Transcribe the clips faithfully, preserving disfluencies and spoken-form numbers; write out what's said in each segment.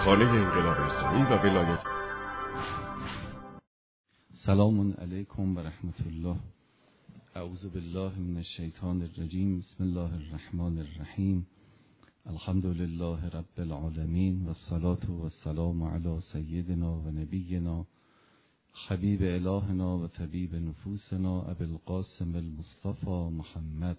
خانه انقلاب اسلامی و ولایت. سلام علیکم و رحمت الله. اعوذ بالله من الشیطان الرجیم. بسم الله الرحمن الرحیم. الحمد لله رب العالمین و الصلاة و السلام علی سیدنا و نبینا حبیب الهنا و طبیب نفوسنا ابی القاسم المصطفى محمد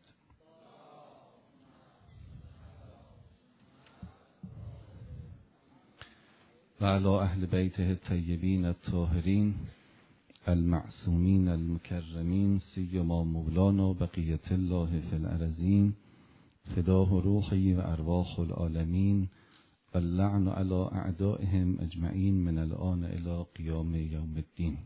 و علی اهل بیته الطیبین الطاهرین المعصومین المکرمین سیما مولانا بقیت الله فی الارضین فداه روحی و ارواح العالمین و اللعن علی اعدائهم اجمعین من الان الی قیام یوم الدین.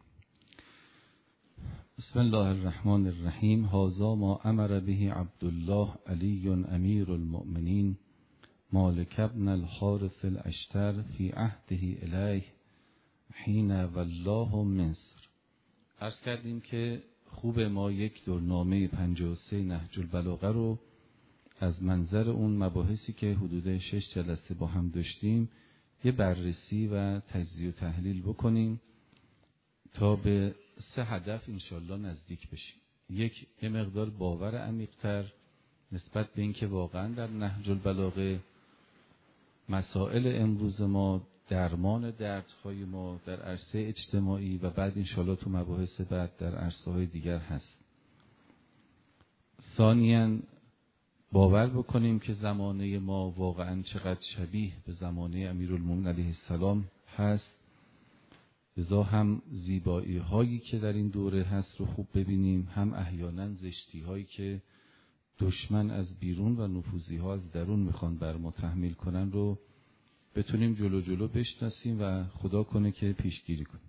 بسم الله الرحمن الرحیم. هذا ما امر به عبدالله علی امیر المؤمنین مالک ابن الحارث الاشتر فی عهده الیه حین والله مصر. عرض کردیم که خوب ما یک دورنامه پنجاه و سه نهج البلاغه رو از منظر اون مباحثی که حدود شش جلسه با هم داشتیم یه بررسی و تجزیه و تحلیل بکنیم تا به سه هدف انشالله نزدیک بشیم. یک، یه مقدار باور عمیق‌تر نسبت به این که واقعا در نهج البلاغه مسائل امروز ما، درمان دردهای ما در عرصه اجتماعی و بعد انشالله تو مباحث بعد در عرصه های دیگر هست. ثانیاً باور بکنیم که زمانه ما واقعاً چقدر شبیه به زمانه امیرالمومنین علیه السلام هست، لذا هم زیبایی هایی که در این دوره هست رو خوب ببینیم، هم احیانا زشتی هایی که دشمن از بیرون و نفوذی ها از درون میخوان بر ما تحمیل کنن رو بتونیم جلو جلو بشناسیم و خدا کنه که پیشگیری کنیم.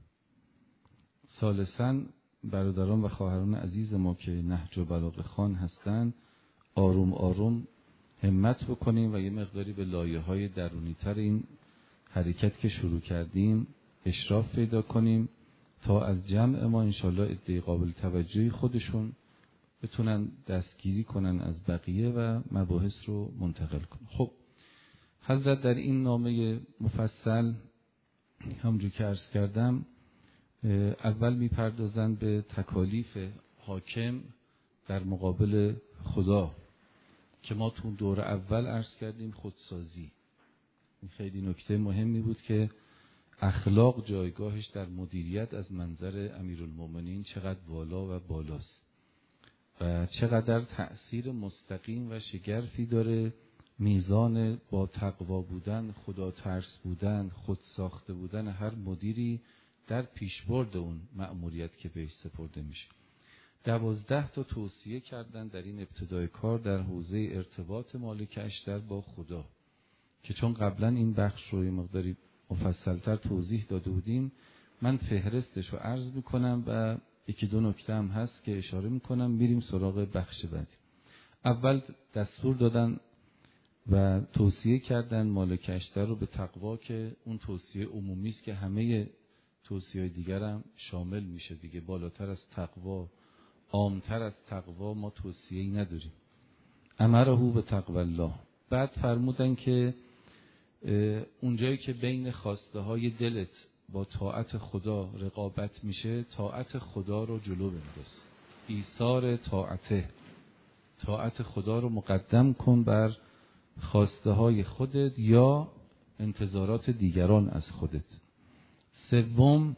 ثالثاً برادران و خواهران عزیز ما که نهج البلاغه خوان هستند آروم آروم همت بکنیم و یه مقداری به لایه های درونی تر این حرکت که شروع کردیم اشراف پیدا کنیم تا از جمع ما انشالله عده قابل توجهی خودشون بتونن دستگیری کنن از بقیه و مباحث رو منتقل کنن. خب حضرت در این نامه مفصل همونجور که عرض کردم اول میپردازن به تکالیف حاکم در مقابل خدا که ما تو دور اول عرض کردیم خودسازی. این خیلی نکته مهمی بود که اخلاق جایگاهش در مدیریت از منظر امیرالمومنین چقدر بالا و بالاست و چقدر تأثیر مستقیم و شگرفی داره میزان با تقوا بودن، خدا ترس بودن، خود ساخته بودن هر مدیری در پیشبرد اون مأموریت که بهش سپرده میشه. دوازده تا توصیه کردن در این ابتدای کار در حوزه ارتباط مالک اشتر با خدا که چون قبلا این بخش رو یه مقداری مفصلتر توضیح داده بودیم من فهرستش رو عرض میکنم و یکی دو نکته هم هست که اشاره میکنم میریم سراغ بخش بعدی. اول دستور دادن و توصیه کردن مالک اشتر رو به تقوا که اون توصیه عمومی است که همه توصیه‌های دیگر هم شامل میشه دیگه. بالاتر از تقوا، عامتر از تقوا ما توصیه‌ای نداریم. امره به تقوا الله. بعد فرمودن که اونجایی که بین خواسته های دلت با طاعت خدا رقابت میشه طاعت خدا رو جلو بنداز. ایثار طاعته، طاعت خدا رو مقدم کن بر خواسته های خودت یا انتظارات دیگران از خودت. سوم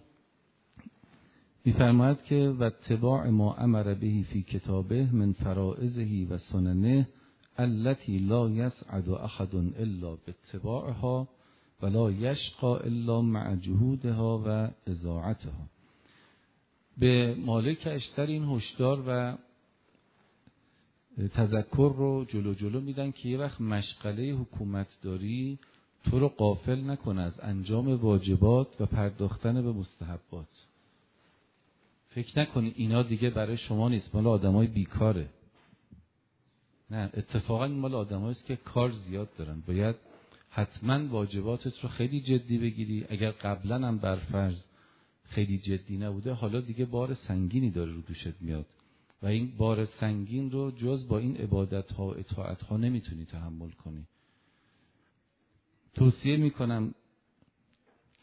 می‌فرماید که و اتباع ما امر به فی کتابه من فرائضه و سننه التي لا يسعد احد الا باتباعها ولا يشقى الا مع جهودها و اذاعتها. به مالک اشتر این هشدار و تذکر رو جلو جلو میدن که یه وقت مشغله حکومت داری تو رو غافل نکنه از انجام واجبات و پرداختن به مستحبات. فکر نکنی اینا دیگه برای شما نیست، مال آدمای بیکاره. نه، اتفاقا این مال آدمایی است که کار زیاد دارن. باید حتما واجباتت رو خیلی جدی بگیری. اگر قبلا هم برفرض خیلی جدی نبوده حالا دیگه بار سنگینی داره رو دوشت میاد و این بار سنگین رو جز با این عبادت ها و اطاعت ها نمیتونی تحمل کنی. توصیه میکنم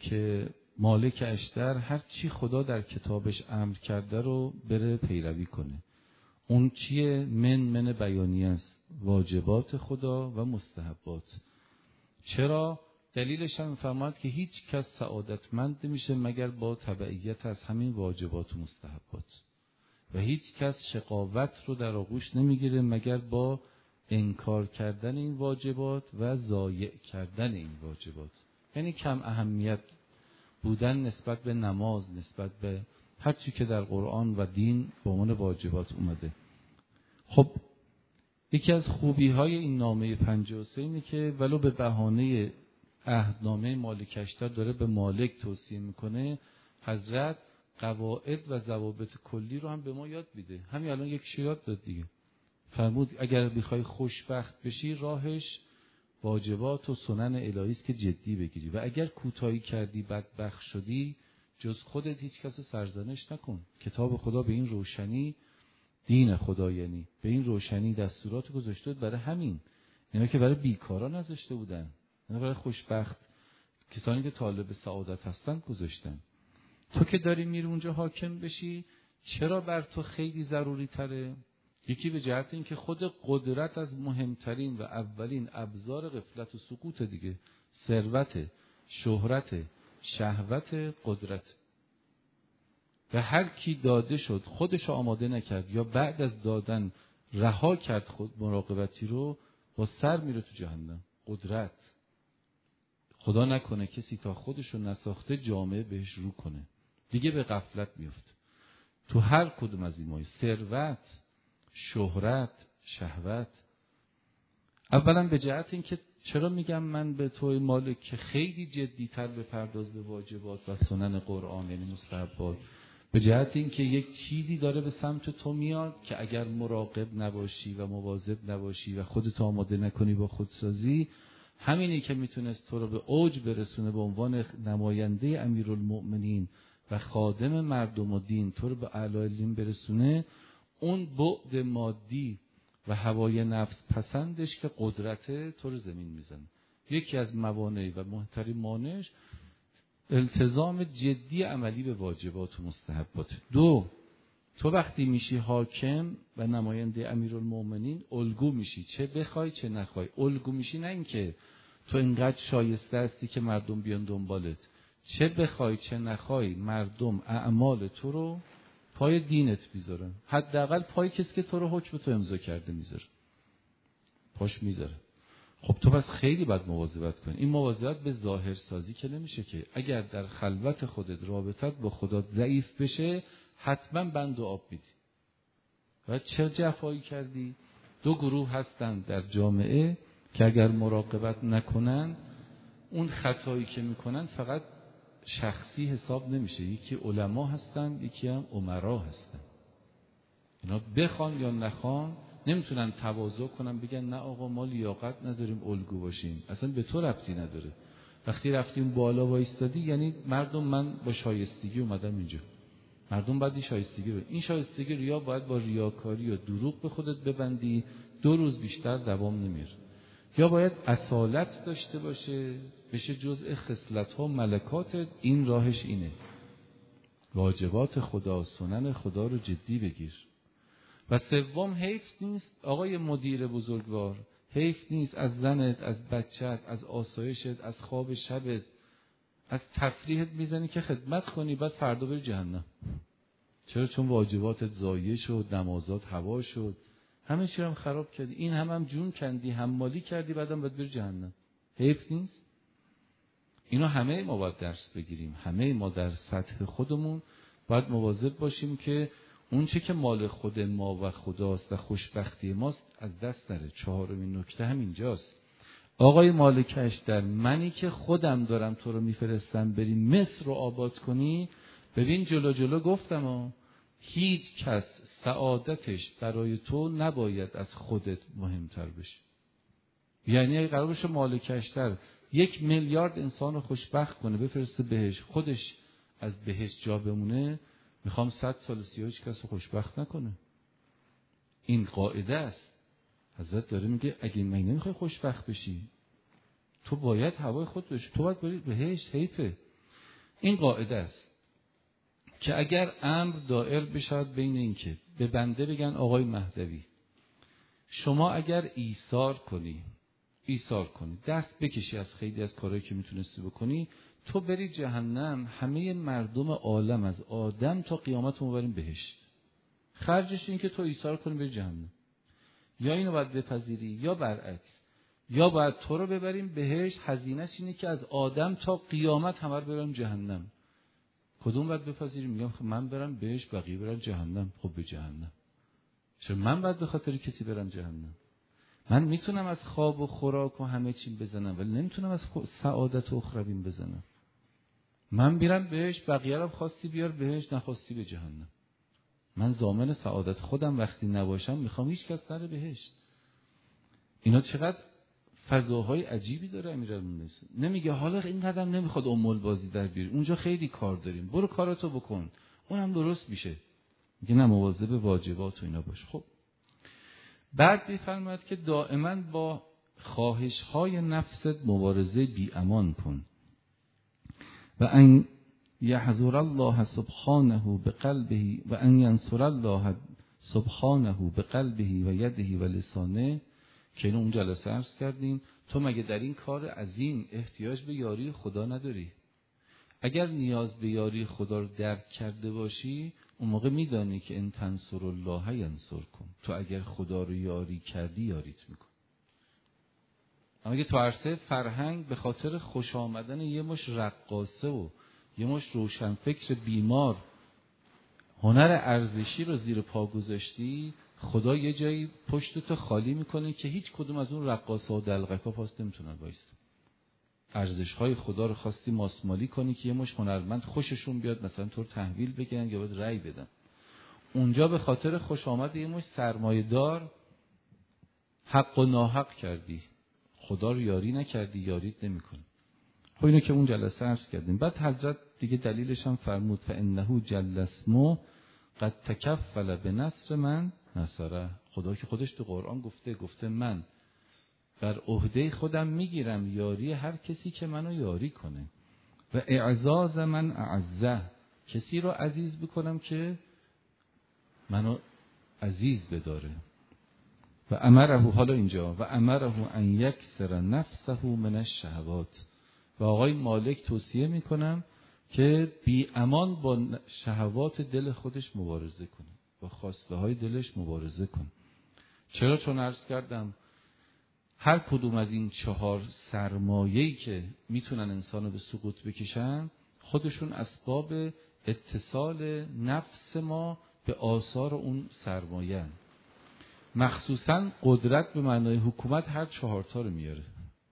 که مالک اشتر هر چی خدا در کتابش امر کرده رو بره پیروی کنه. اون چیه؟ من من بیانیه است، واجبات خدا و مستحبات. چرا؟ دلیلش هم فرماد که هیچ کس سعادتمند نمیشه مگر با تبعیت از همین واجبات و مستحبات، و هیچ کس شقاوت رو در آغوش نمیگیره مگر با انکار کردن این واجبات و ضایع کردن این واجبات. یعنی کم اهمیت بودن نسبت به نماز، نسبت به هر چی که در قرآن و دین به عنوان واجبات اومده. خب یکی از خوبی های این نامه پنجاه و سه اینه که ولو به بهانه عهدنامه مالک اشتر داره به مالک توصیه میکنه، حضرت قواعد و ضوابط کلی رو هم به ما یاد میده. همین الان یکیشو یاد داد دیگه. فرمود اگر بخوای خوشبخت بشی راهش واجبات و سنن الهی است که جدی بگیری، و اگر کوتاهی کردی بدبخت شدی جز خودت هیچ کس سرزنش نکن. کتاب خدا به این روشنی، دین خدا یعنی به این روشنی دستورات گذاشته برای همین. اینا که برای بیکارا نذاشته بودن، اینا برای خوشبخت کسانی که طالب سعادت هستن گذاشتن. تو که داری میری اونجا حاکم بشی، چرا بر تو خیلی ضروری تره؟ یکی به جهت این که خود قدرت از مهمترین و اولین ابزار غفلت و سقوط دیگه. ثروت، شهرت، شهوت، قدرت. و هر کی داده شد خودش آماده نکرد یا بعد از دادن رها کرد خود مراقبتی رو، با سر میره تو جهنم. قدرت، خدا نکنه کسی تا خودش رو نساخته جامعه بهش رو کنه، دیگه به غفلت میفت. تو هر کدوم از این مایه، ثروت، شهرت، شهوت. اولا به جهت این که چرا میگم من به توی مالک که خیلی جدی‌تر بپرداز به واجبات و سنن قرآن یعنی مستحبات، به جهت این که یک چیزی داره به سمت تو میاد که اگر مراقب نباشی و مواظب نباشی و خودت آماده نکنی با خودسازی، همینی که میتونست تو رو به اوج برسونه به عنوان نماینده امیرالمؤمنین و خادم مردم و دین، تو رو به اعلی علم برسونه، اون بعد مادی و هوای نفس پسندش که قدرت تو رو زمین میزنه. یکی از موانع و مهمترین مانعش التزام جدی عملی به واجبات و مستحبات. دو، تو وقتی میشی حاکم و نماینده امیرالمؤمنین الگو میشی، چه بخوای چه نخوای. الگو میشی نه اینکه تو اینقدر شایسته هستی که مردم بیان دنبالت، چه بخوای چه نخوای مردم اعمال تو رو پای دینت میذارن. حداقل پای کسی که تو رو حکم تو امضا کرده میذاره، پاش میذاره. خب تو بس خیلی باید مواظبت کنی. این مواظبت به ظاهر سازی که نمیشه که. اگر در خلوت خودت رابطت با خدا ضعیف بشه، حتما بند و آب میدی. و چه جفایی کردی؟ دو گروه هستن در جامعه که اگر مراقبت نکنن، اون خطایی که میکنن فقط شخصی حساب نمیشه. یکی علما هستن، یکی هم امرا هستن. اینا بخوان یا نخوان نمیتونن تواضع کنن بگن نه آقا ما لیاقت نداریم الگو باشیم. اصلا به تو ربطی نداره. وقتی رفتیم بالا وایستادی یعنی مردم من با شایستگی اومدم اینجا. مردم باید این شایستگی رو، این شایستگی ریا باید با ریاکاری و دروغ به خودت ببندی، دو روز بیشتر دوام نمیره. یا باید اصالت داشته باشه، بشه جزء خصلت‌ها و ملکاتت. این راهش اینه، واجبات خدا، سنن خدا رو جدی بگیر. و سوم، حیف نیست آقای مدیر بزرگوار، حیف نیست از زنت، از بچت، از آسایشت، از خواب شبت، از تفریحت میزنی که خدمت کنی، بعد فردا بری جهنم. چرا؟ چون واجباتت ضایع شد، نمازات هوا شد، همه چی هم خراب کردی، این هم هم جون کندی، حمالی کردی، بعدم باید بری جهنم. حیف نیست؟ اینو همه ما باید درس بگیریم. همه ما در سطح خودمون باید مواظب باشیم که اون چه که مال خود ما و خداست و خوشبختی ماست از دست نره. چهارمین نکته هم اینجاست. آقای مالک اشتر، منی که خودم دارم تو رو میفرستم بری مصر رو آباد کنی، ببین جلو جلو گفتم ها، هیچ کس سعادتش برای تو نباید از خودت مهمتر بشه. یعنی اگه قرار باشه مالک اشتر یک میلیارد انسان رو خوشبخت کنه بفرسته بهش، خودش از بهش جا بمونه، میخوام صد سال سیاه هیچ کس رو خوشبخت نکنه. این قاعده است. حضرت داره میگه اگه من نمیخوای خوشبخت بشی، تو باید هوای خود بشی، تو باید بری بهش. حیفه. این قاعده است که اگر امر دائر بشود بین این که به بنده بگن آقای مهدوی شما اگر ایثار کنی ایثار کنی دست بکشی از خیلی از کارهایی که میتونستی بکنی، تو بری جهنم، همه مردم عالم از آدم تا قیامت مبریم بهشت. خرجش این که تو ایثار کنی بری جهنم. یا اینو باید بپذیری یا برعکس، یا باید تو رو ببریم بهشت، هزینه‌ش اینه که از آدم تا قیامت همه رو ببریم جهنم. کدوم باید بپذیریم؟ میگم خب من برم بهشت بقیه برن جهنم. خب به جهنم. چرا من باید به خاطر کسی برم جهنم؟ من میتونم از خواب و خوراک و همه چی بزنم ولی نمیتونم از سعادت و اخروین بزنم. من میرم بهشت، بقیه رو خواستی بیار بهشت، نخواستی به جهنم. من ضامن سعادت خودم وقتی نباشم میخوام هیچ کس نره بهشت. اینا چقدر فضاهای عجیبی داره امیرالمومنین. نمیگه حالا این قدم نمیخواد امول بازی در بیاری، اونجا خیلی کار داریم، برو کاراتو بکن اونم درست میشه. میگه نه، مواظب واجبات و اینا باش. خب بعد میفرماید که دائما با خواهش های نفست مبارزه بی امان کن و ان یحضر الله سبحانه بقلبه و ان ینصر الله سبحانه بقلبه و یده و لسانه، که اینو اون جلسه عرض کردیم. تو مگه در این کار عظیم احتیاج به یاری خدا نداری؟ اگر نیاز به یاری خدا رو درک کرده باشی، اون موقع میدانی که ان تنصر الله ینصرکم. تو اگر خدا رو یاری کردی یاریت میکن. اما اگه تو عرصه فرهنگ به خاطر خوش آمدن یه مش رقاصه و یه مش روشنفکر بیمار هنر ارزشی رو زیر پا گذاشتی، خدا یه جایی پشتتو خالی میکنه که هیچ کدوم از اون رقاصه و دلقکا پاس نمیتونن وایسن. ارزش‌های خدا رو خواستی ماسمالی کنی که یه مش هنرمند خوششون بیاد مثلا تو رو تحویل بگیرن یا باید رأی بدن. اونجا به خاطر خوش آمد یه مش سرمایه‌دار حق و ناحق کردی، خدا رو یاری نکردی، یاریت نمی‌کنه. خب اینو که اون جلسه عرض کردیم. بعد حضرت دیگه دلیلش هم فرمود فانه جل اسمه قد تکفل بنصر من نصره. خدا که خودش تو قرآن گفته گفته من بر عهده خودم میگیرم یاری هر کسی که منو یاری کنه و اعزاز من اعزه، کسی رو عزیز بکنم که منو عزیز بداره. و امره، حالا اینجا و امره ان یکسر نفسه من الشهوات، و آقای مالک توصیه میکنم که بی امان با شهوات دل خودش مبارزه کنه، با خواسته های دلش مبارزه کنه. چرا؟ چون عرض کردم هر کدوم از این چهار سرمایه‌ای که میتونن انسانو به سقوط بکشن، خودشون اسباب اتصال نفس ما به آثار اون سرمایه. مخصوصا قدرت به معنای حکومت هر چهارتا رو میاره.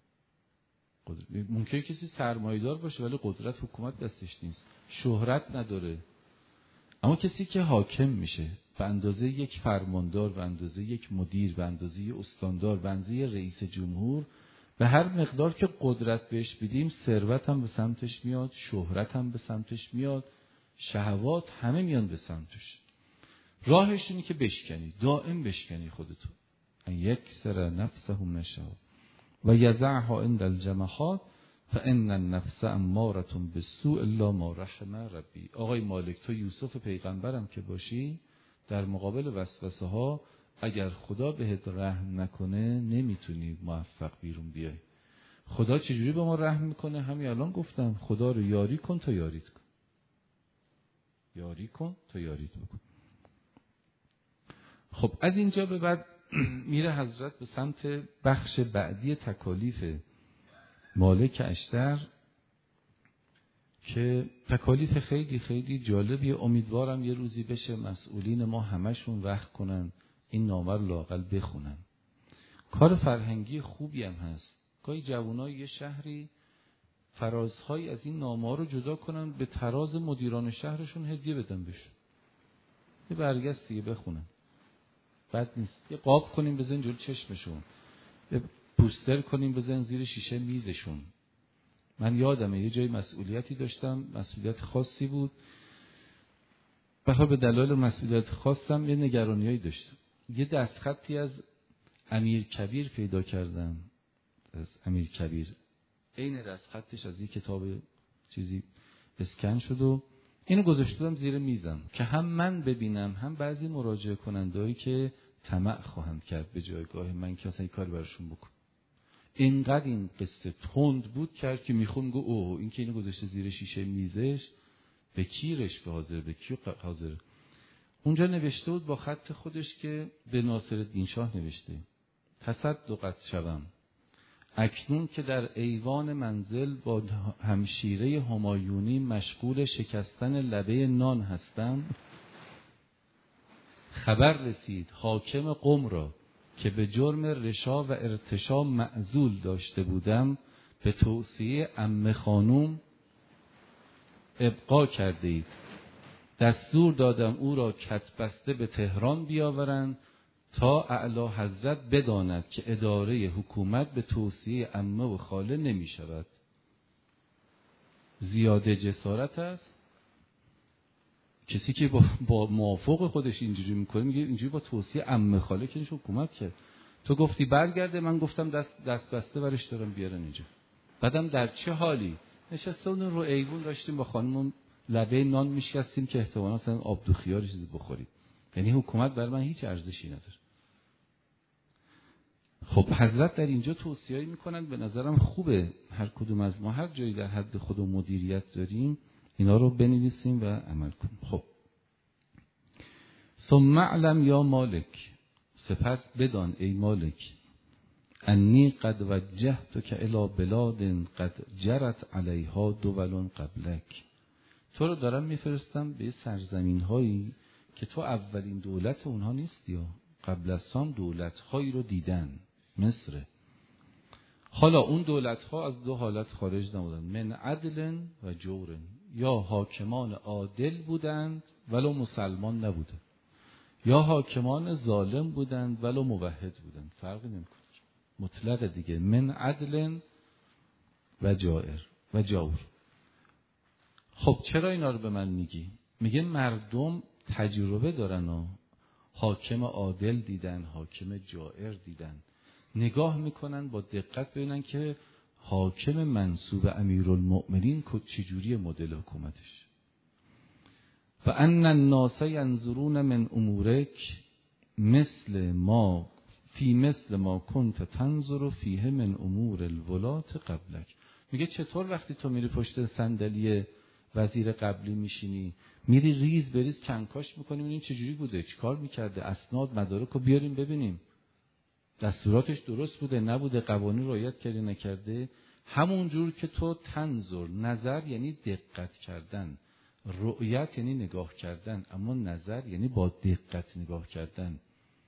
ممکنه کسی سرمایه‌دار باشه ولی قدرت حکومت دستش نیست، شهرت نداره، اما کسی که حاکم میشه به اندازه یک فرماندار، به اندازه یک مدیر، به اندازه یک استاندار، به اندازه رئیس جمهور، به هر مقدار که قدرت بهش بدیم ثروت هم به سمتش میاد، شهرت هم به سمتش میاد، شهوات همه میان به سمتش. راهش اینه که بشکنی، دائم بشکنی خودتو. یک سر نفسه من الشهوات و یزعها عند الجمحات فان النفس اماره بالسوء الا ما رحم ربی. آقای مالک تو یوسف پیغمبرم که باشی، در مقابل وسوسه ها اگر خدا بهت رحم نکنه نمیتونی موفق بیرون بیای. خدا چجوری به ما رحم میکنه؟ همین الان گفتم خدا رو یاری کن تا یاریت کن، یاری کن تا یاریت بکن. خب از اینجا به بعد میره حضرت به سمت بخش بعدی تکالیف مالک اشتر که تکالیف خیلی خیلی جالبیه. امیدوارم یه روزی بشه مسئولین ما همشون وقت کنن این نامه رو لااقل بخونن. کار فرهنگی خوبی هم هست. گاهی جوانای یه شهری فرازهایی از این نامه رو جدا کنن به تراز مدیران شهرشون هدیه بدن بهشون. یه برگشت دیگه بخونن. بد نیست. یه قاب کنیم بزن جلوی چشمشون. یه پوستر کنیم بزن زیر شیشه میزشون. من یادمه یه جای مسئولیتی داشتم، مسئولیت خاصی بود. بخواه به دلایل مسئولیت خاصم یه نگرانیایی داشتم. یه دستخطی از امیر کبیر پیدا کردم. از امیر کبیر. عین دستخطش از یه کتاب چیزی اسکن شد و اینو گذاشتم زیر میزم که هم من ببینم هم بعضی مراجعه کنندهایی که طمع خواهند کرد به جایگاه من که اصلا این کار براشون بکن. اینقدر این قصه تند بود کرد که میخوام گو اوه این که اینو گذاشته زیر شیشه میزش به کی رشوه حاضر، به کی حاضر. اونجا نوشته بود با خط خودش که به ناصرالدین شاه نوشته تصدقت شوم اکنون که در ایوان منزل با همشیره همایونی مشغول شکستن لبه نان هستم، خبر رسید حاکم قم را که به جرم رشا و ارتشا معزول داشته بودم به توصیه عمه خانوم ابقا کرده اید. دستور دادم او را کتبسته به تهران بیاورند تا اعلی حضرت بداند که اداره حکومت به توصیه عمه و خاله نمی شود. زیاده جسارت است. کسی که با, با موافق خودش اینجوری میکنه میگه اینجوری با توصیه عمه خاله که نشه حکومت کرد. تو گفتی برگرده، من گفتم دست دست بسته برش دارم بیارن اینجا. بعدم در چه حالی؟ نشسته اون رو ایوون داشتیم با خانمون لبه نان میشکستیم که احتمالاً مثلا آب دو خیار چیزی بخوریم. یعنی حکومت برای من هیچ ارزشی نداره. خب حضرت در اینجا توصیه‌ای میکنن به نظرم خوبه هر کدوم از ما هر جایی در حد خود و مدیریت داریم اینا رو بنویسیم و عمل کنیم. خب ثم اعلم یا مالک، سپس بدان ای مالک، انی قد وجهتک الی بلاد قد جرت علیها دول قبلک، تو رو دارم میفرستم به سرزمین هایی که تو اولین دولت اونها نیستی یا قبل از تو دولت هایی رو دیدن. مصر. حالا اون دولت ها از دو حالت خارج نبودن، من عدل و جور، یا حاکمان عادل بودند ولو مسلمان نبودند، یا حاکمان ظالم بودند ولو موحد بودند. فرقی نمیکنه، مطلق دیگه، من عدل و جائر و جور. خب چرا اینا رو به من میگی؟ میگه مردم تجربه دارن و حاکم عادل دیدن، حاکم جائر دیدن، نگاه میکنن با دقت ببینن که حاکم منصوب امیرالمؤمنین چجوری مدل حکومتش. و ان الناس ینظرون من امورک مثل ما فی مثل ما کنت تنظر فیه من امور الولات قبلک. میگه چطور وقتی تو میری پشت صندلی وزیر قبلی میشینی میری ریز بریز کنکاش میکنیم ببینیم چجوری بوده، چیکار میکرده، اسناد مدارک رو بیاریم ببینیم دستوراتش درست بوده نبوده، قوانین رعایت کرده نکرده. همون جور که تو تنظر، نظر یعنی دقت کردن، رؤیت یعنی نگاه کردن، اما نظر یعنی با دقت نگاه کردن.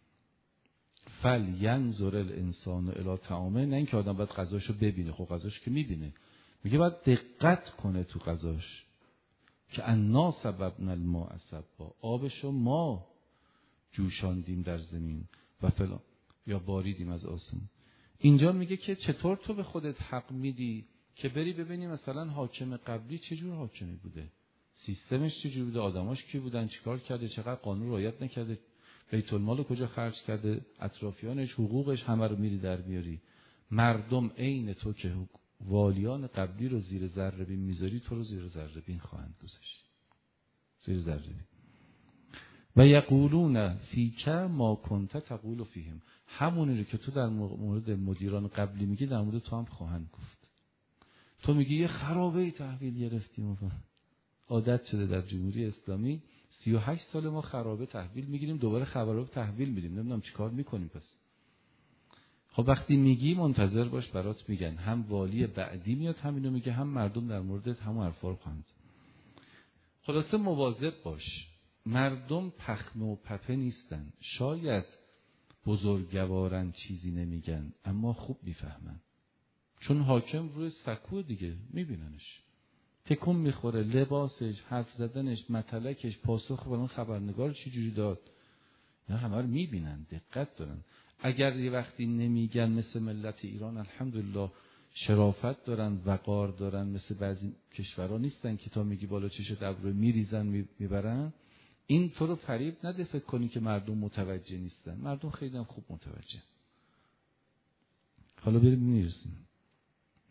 فل ینظر الانسان الی طعامه، نه اینکه آدم باید غذاشو ببینه، خب غذاشو که میبینه، میگه باید دقت کنه تو غذاش که انا سببنا الماء سبا، آبشو ما جوشاندیم در زمین و فلان یا باریدیم از آسمون. اینجا میگه که چطور تو به خودت حق میدی که بری ببینی مثلا حاکم قبلی چجور حاکمی بوده، سیستمش چجور بوده، آدماش کی بودن، چیکار کرده، چقدر قانون رعایت نکرده، بیت المال کجا خرج کرده، اطرافیانش، حقوقش، همه رو میری در بیاری. مردم عین تو که والیان قبلی رو زیر ذره بین میذاری، تو رو زیر ذره بین خواهند گذاشت، زیر ذره بین. و یقولون فیک ما کنت تقول فیهم، همونی رو که تو در مورد مدیران قبلی میگی در مورد تو هم خواهند گفت. تو میگی یه خرابه‌ای تحویل گرفتیم، عادت شده در جمهوری اسلامی سی و هشت سال ما خرابه تحویل میگیریم، دوباره خرابه تحویل میدیم، نمیدونم چیکار میکنیم. پس خب وقتی میگی منتظر باش برات میگن، هم والی بعدی میاد همینو میگه، هم مردم در موردت همون حرفا رو خواهند. خلاصه مواظب باش، مردم پخنه و پپه نیستن، شاید بزرگوارن چیزی نمیگن اما خوب میفهمن، چون حاکم روی سکو دیگه میبیننش، تکون میخوره، لباسش، حرف زدنش، متلکش، پاسخ به اون خبرنگار چی جوری داد، اینا همه رو میبینن، دقت دارن. اگر یه وقتی نمیگن مثل ملت ایران الحمدلله شرافت دارن، وقار دارن، مثل بعضی کشورها نیستن که تا میگی بالا چشت ابرو میریزن میبرن، این تو رو فریب نده فکر کنی که مردم متوجه نیستن، مردم خیلی هم خوب متوجه. حالا بریم میرسیم.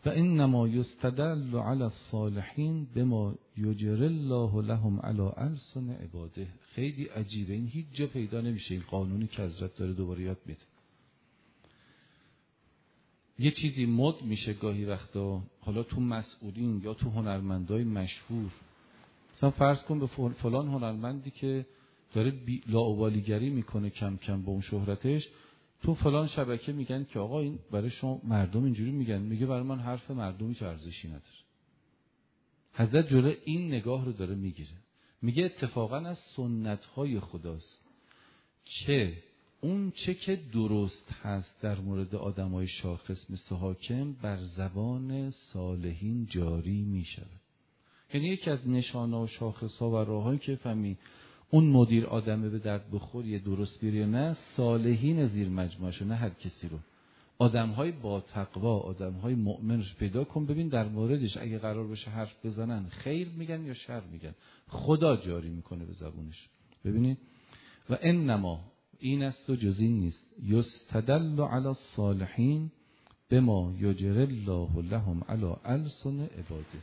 و انما یستدل علی الصالحین بما یجری الله لهم علی السن عباده. خیلی عجیبه، این هیچ جا پیدا نمیشه، این قانونی که حضرت داره دوباره یاد میده. یه چیزی مد میشه گاهی وقتا، حالا تو مسئولین یا تو هنرمندای مشهور، مثلا فرض کن به فلان هنرمندی که داره لاابالیگری میکنه کم کم با اون شهرتش، تو فلان شبکه میگن که آقا این برای شما مردم اینجوری میگن، میگه برای من حرف مردمی چه ارزشی نداره. حضرت جلوی این نگاه رو داره میگیره، میگه اتفاقا از سنت‌های خداست که اون چه که درست هست در مورد آدمای شاخص مثل حاکم بر زبان صالحین جاری میشه. یعنی یکی از نشانه و شاخص‌ها و راههایی که فهمی اون مدیر آدمه به درد بخور یه درست بیاره، نه صالحین زیر مجموعه، نه هر کسی رو، آدم‌های با تقوا، آدم‌های مؤمنش پیدا کن، ببین در موردش اگه قرار بشه حرف بزنن خیر میگن یا شر میگن، خدا جاری میکنه به زبونش. ببینید و انما این است و جز این نیست، یستدل علی الصالحین بما یجری الله لهم علی السن عباده.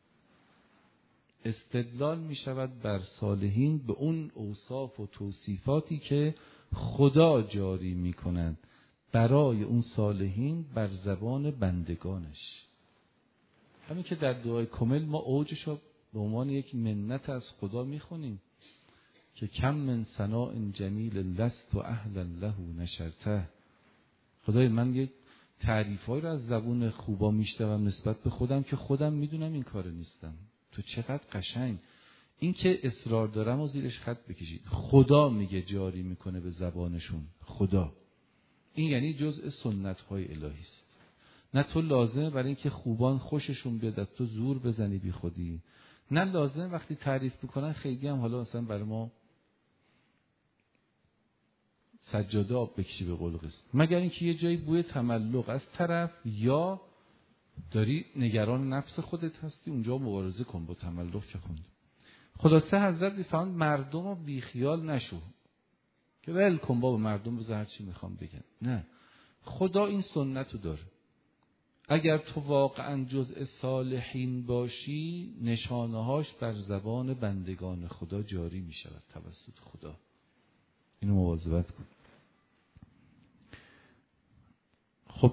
استدلال می شود بر صالحین به اون اوصاف و توصیفاتی که خدا جاری می کند برای اون صالحین بر زبان بندگانش. همین که در دعای کامل ما اوجش رو به عنوان یک منت از خدا می خونیم که کم من ثناء جمیل لست و اهلا له نشرته. خدای من یک تعریفایی رو از زبون خوبا میشنوم نسبت به خودم که خودم میدونم این کار نیستم. تو چقدر قشنگ، این که اصرار دارم و زیرش خط بکشید، خدا میگه جاری میکنه به زبانشون، خدا. این یعنی جزء سنت های الهی است. نه تو لازمه برای اینکه خوبان خوششون بیاد تو زور بزنی بی خودی، نه لازمه وقتی تعریف میکنن خیلی هم حالا مثلا برای ما سجاده آب بکشی به قول قصد، مگر اینکه یه جایی بوی تملق از طرف یا داری نگران نفس خودت هستی، اونجا مبارزه کن با تملق که خوند. خلاصه حضرت میفهمند مردم رو بیخیال نشو که ول کن بابا مردم بذار هر چی میخوام بگن، نه، خدا این سنت رو داره. اگر تو واقعا جزء صالحین باشی نشانه هاش بر زبان بندگان خدا جاری میشود توسط خدا. اینو مواظبت کن. خب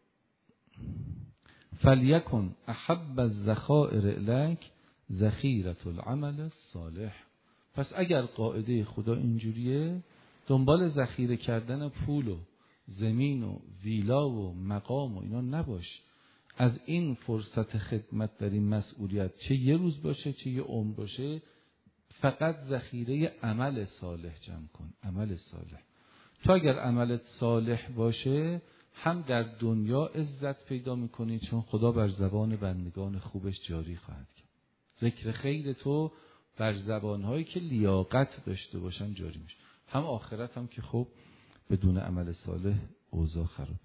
فلیکن احب الذخائر الیک ذخیرة العمل الصالح. پس اگر قاعده خدا اینجوریه، دنبال ذخیره کردن پول و زمین و ویلا و مقام و اینا نباش. از این فرصت خدمت در این مسئولیت، چه یه روز باشه چه یه عمر باشه، فقط ذخیره عمل صالح جمع کن. عمل صالح، تو اگر عملت صالح باشه هم در دنیا عزت پیدا میکنی، چون خدا بر زبان بندگان خوبش جاری خواهد کرد. ذکر خیر تو بر زبانهایی که لیاقت داشته باشن جاری میشه. هم آخرت هم که خب بدون عمل صالح اوضاع خرابه.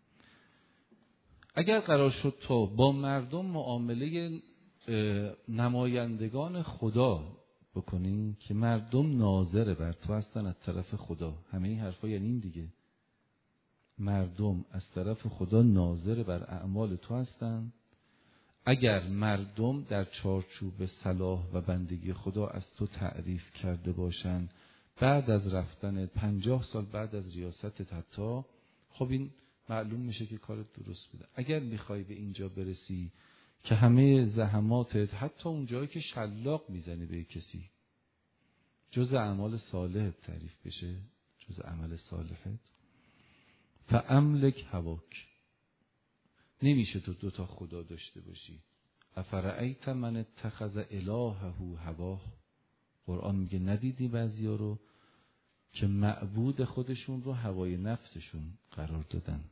اگر قرار شد تو با مردم معامله نمایندگان خدا بکنی که مردم ناظر بر تو هستن از طرف خدا، همه این حرفا یعنی این دیگه، مردم از طرف خدا ناظر بر اعمال تو هستن. اگر مردم در چارچوب صلاح و بندگی خدا از تو تعریف کرده باشن بعد از رفتن پنجاه سال بعد از ریاستت حتی، خب این معلوم میشه که کارت درست بوده. اگر میخوای به اینجا برسی که همه زحماتت حتی اون جایی که شلاق میزنی به کسی جز اعمال صالحت تعریف بشه، جز عمل صالحت، فاملک هواک. نمیشه تو دوتا خدا داشته باشی. افرأیت من اتخذ الهه هواه. قرآن میگه ندیدی بعضیا رو که معبود خودشون رو هوای نفسشون قرار دادن.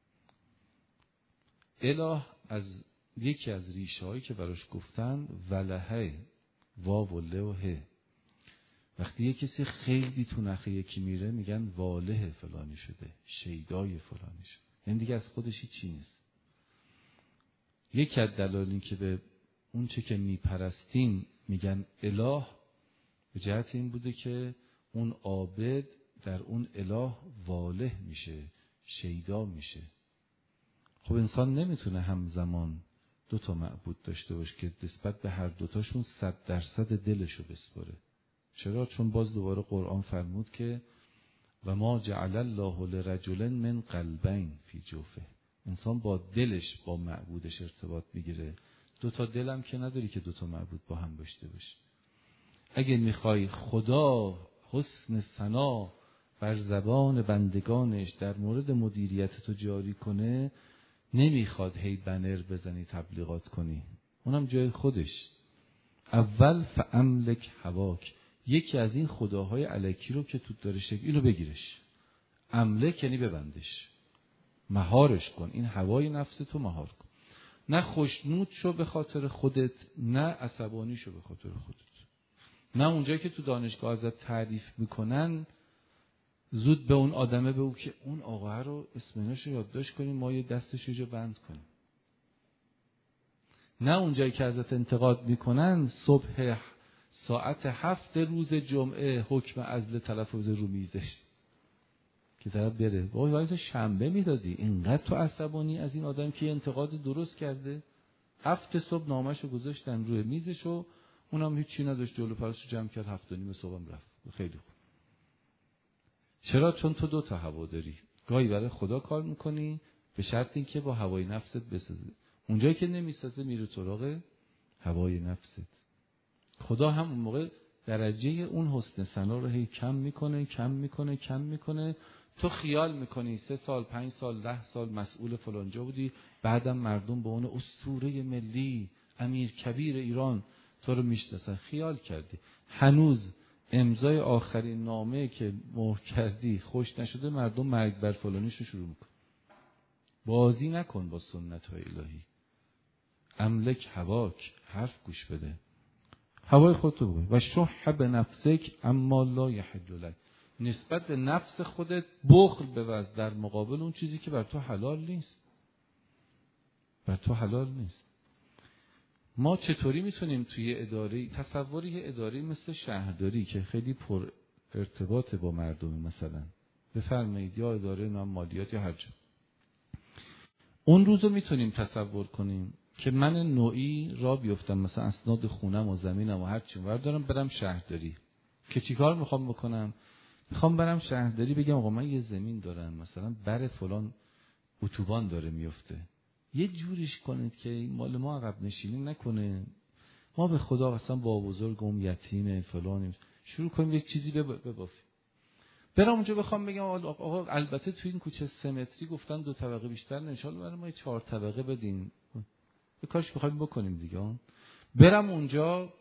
اله از یکی از ریشه هایی که براش گفتن ولهه، واو و له و he. وقتی یک کسی خیلی تو نخه یکی میره میگن واله فلانی شده، شیدای فلانی شده، یعنی دیگه از خودش هیچی نیست. یکی از دلایل این که به اون چه که میپرستیم میگن اله به جهت این بوده که اون عابد در اون اله واله میشه، شیدا میشه. خب انسان نمیتونه همزمان دو تا معبود داشته باشه که نسبت به هر دوتاشون صد درصد دلشو بسپاره. چرا؟ چون باز دوباره قرآن فرمود که و ما جعل الله لرجل من قلبین فی جوفه. انسان با دلش با معبودش ارتباط میگیره. دو تا دلم که نداری که دو تا معبود با هم داشته باشه. اگه میخوای خدا حسن ثنا بر زبان بندگانش در مورد مدیریت تو جاری کنه، نمیخواد هی بنر بزنی تبلیغات کنی، اونم جای خودش. اول فاملک هواک، یکی از این خداهای الکی رو که تو داره شکل اینو بگیرش. املک یعنی ببندش، مهارش کن، این هوای نفس تو مهار کن. نه خوشنود شو به خاطر خودت، نه عصبانی شو به خاطر خودت. نه اونجایی که تو دانشگاه ازت تعریف میکنن زود به اون آدمه بگو که اون آقا رو اسمش رو یادداشت کنیم، ما یه دستش رو بند کنیم. نه اونجایی که ازت انتقاد میکنن صبح ساعت هفت روز جمعه حکم عزل تلفظ رو میزش که طرف بره. وای وایس شنبه میدادی، اینقدر تو عصبانی از این آدم که انتقاد درست کرده. هفت صبح نامشو گذاشتن روی میزش و اونم هیچی نداشت، جلو پرشو جمع کرد، هفت و نیم صبحم رفت. خیلی خوب. چرا؟ چون تو دو تا هوا داری. گاهی برای خدا کار میکنی به شرط اینکه با هوای نفست بسازی. اونجایی که نمیسازه میره سراغ هوای نفست. خدا هم اون موقع درجه اون حسن ثنا رو هی کم میکنه کم میکنه کم میکنه. تو خیال میکنی سه سال پنج سال ده سال مسئول فلانجا بودی، بعدم مردم به اون اسطوره ملی امیر کبیر ایران تو رو میشناسن. خیال کردی هنوز امضای آخرین نامه که مهر کردی خوش نشده، مردم مرگ بر فلانیش رو شروع میکن. بازی نکن با سنت های الهی. املک هواک، حرف گوش بده، هوای خودتو بگو. و شح به نفسک اما لا یحل لک، نسبت به نفس خودت بخل بورز در مقابل اون چیزی که بر تو حلال نیست. بر تو حلال نیست. ما چطوری میتونیم توی اداره، تصوری یه اداره مثل شهرداری که خیلی پر ارتباط با مردم، مثلا بفرمایید یا اداره نام مالیات یا هر جا، اون روزو میتونیم تصور کنیم که من نوعی را بیفتم مثلا اسناد خونم و زمینم و هر چی بردارم برم شهرداری، که چیکار میخوام بکنم؟ میخوام برم شهرداری بگم آقا من یه زمین دارم، مثلا بر فلان اتوبان داره میفته، یه جوریش کنید که این مال ما عقب نشینی نکنه، ما به خدا اصلا با بزرگم یتیم فلانیم، شروع کنیم یک چیزی ببافیم. برام اونجا بخوام بگم آقا البته تو این کوچه سه متری گفتن دو طبقه بیشتر نشال برای ما چهار طبقه بدین، به کارش بخوایم بکنیم دیگه. برم اونجا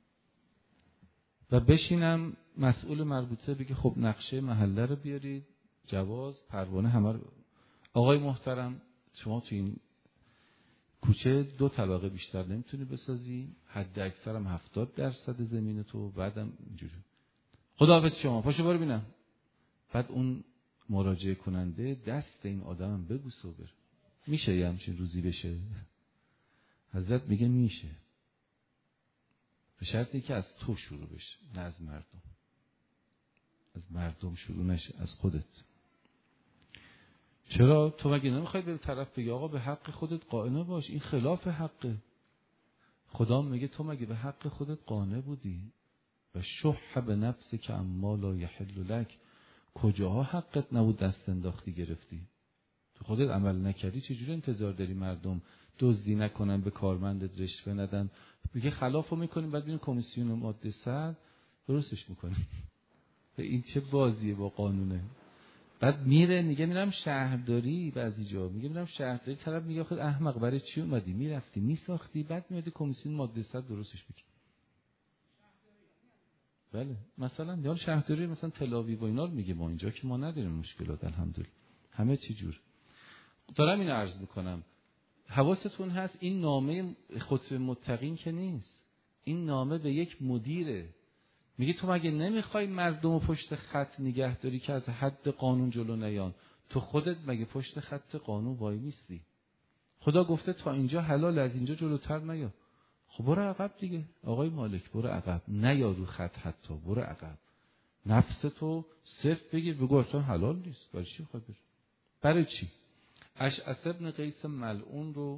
و بشینم مسئول مربوطه بگه خب نقشه محله رو بیارید، جواز، پروانه، همه رو. آقای محترم شما تو این کوچه دو طبقه بیشتر نمیتونی بسازی، حد اکثر هم هفتاد درصد زمین تو، بعدم اینجوری. خداحافظ شما، پاشو برو ببینم. بعد اون مراجعه کننده دست این آدمم ببوسه و بره. میشه یه همچین روزی بشه؟ حضرت میگه میشه، به شرطی که از تو شروع بشه، نه از مردم. از مردم شروع نشه، از خودت. چرا؟ تو مگه نمیخوای به طرف بگی آقا به حق خودت قانع باش، این خلاف حقه. خدا میگه تو مگه به حق خودت قانع بودی؟ و شح به نفسی که اما لا یحل لک، کجاها حقت نبود دست انداختی گرفتی؟ تو خودت عمل نکردی، چجوری انتظار داری مردم دزدی نکنن، به کارمندت رشوه ندن؟ میگه خلافو میکنیم، بعد ببین کمیسیون ماده صد درستش میکنیم. این چه بازیه با قانونه؟ بعد میره میگه میرم شهرداری، بعضی جا میگه میرم شهرداری، طرف میگه خود احمق برای چی اومدی؟ میرفتی میساختی، بعد میاد کمیسیون ماده صد درستش میکنه. بله مثلا یا شهرداری مثلا تل آویو و اینا رو میگه، ما اینجا که ما نداریم مشکلات الحمدلله، همه چی جور. دارم اینو عرض میکنم، حواستون هست این نامه خطبه متقین که نیست، این نامه به یک مدیره. میگه تو مگه نمیخوای مردم و پشت خط نگه داری که از حد قانون جلو نیان؟ تو خودت مگه پشت خط قانون وای میستی؟ خدا گفته تا اینجا حلال، از اینجا جلوتر نیا. خب برو عقب دیگه آقای مالک، برو عقب، نیا رو خط، حتی برو عقب. نفس تو صرف بگیر بگو اصلا حلال نیست، برای چی میخوای بری؟ برای چی؟ اشعث ابن قیس ملعون رو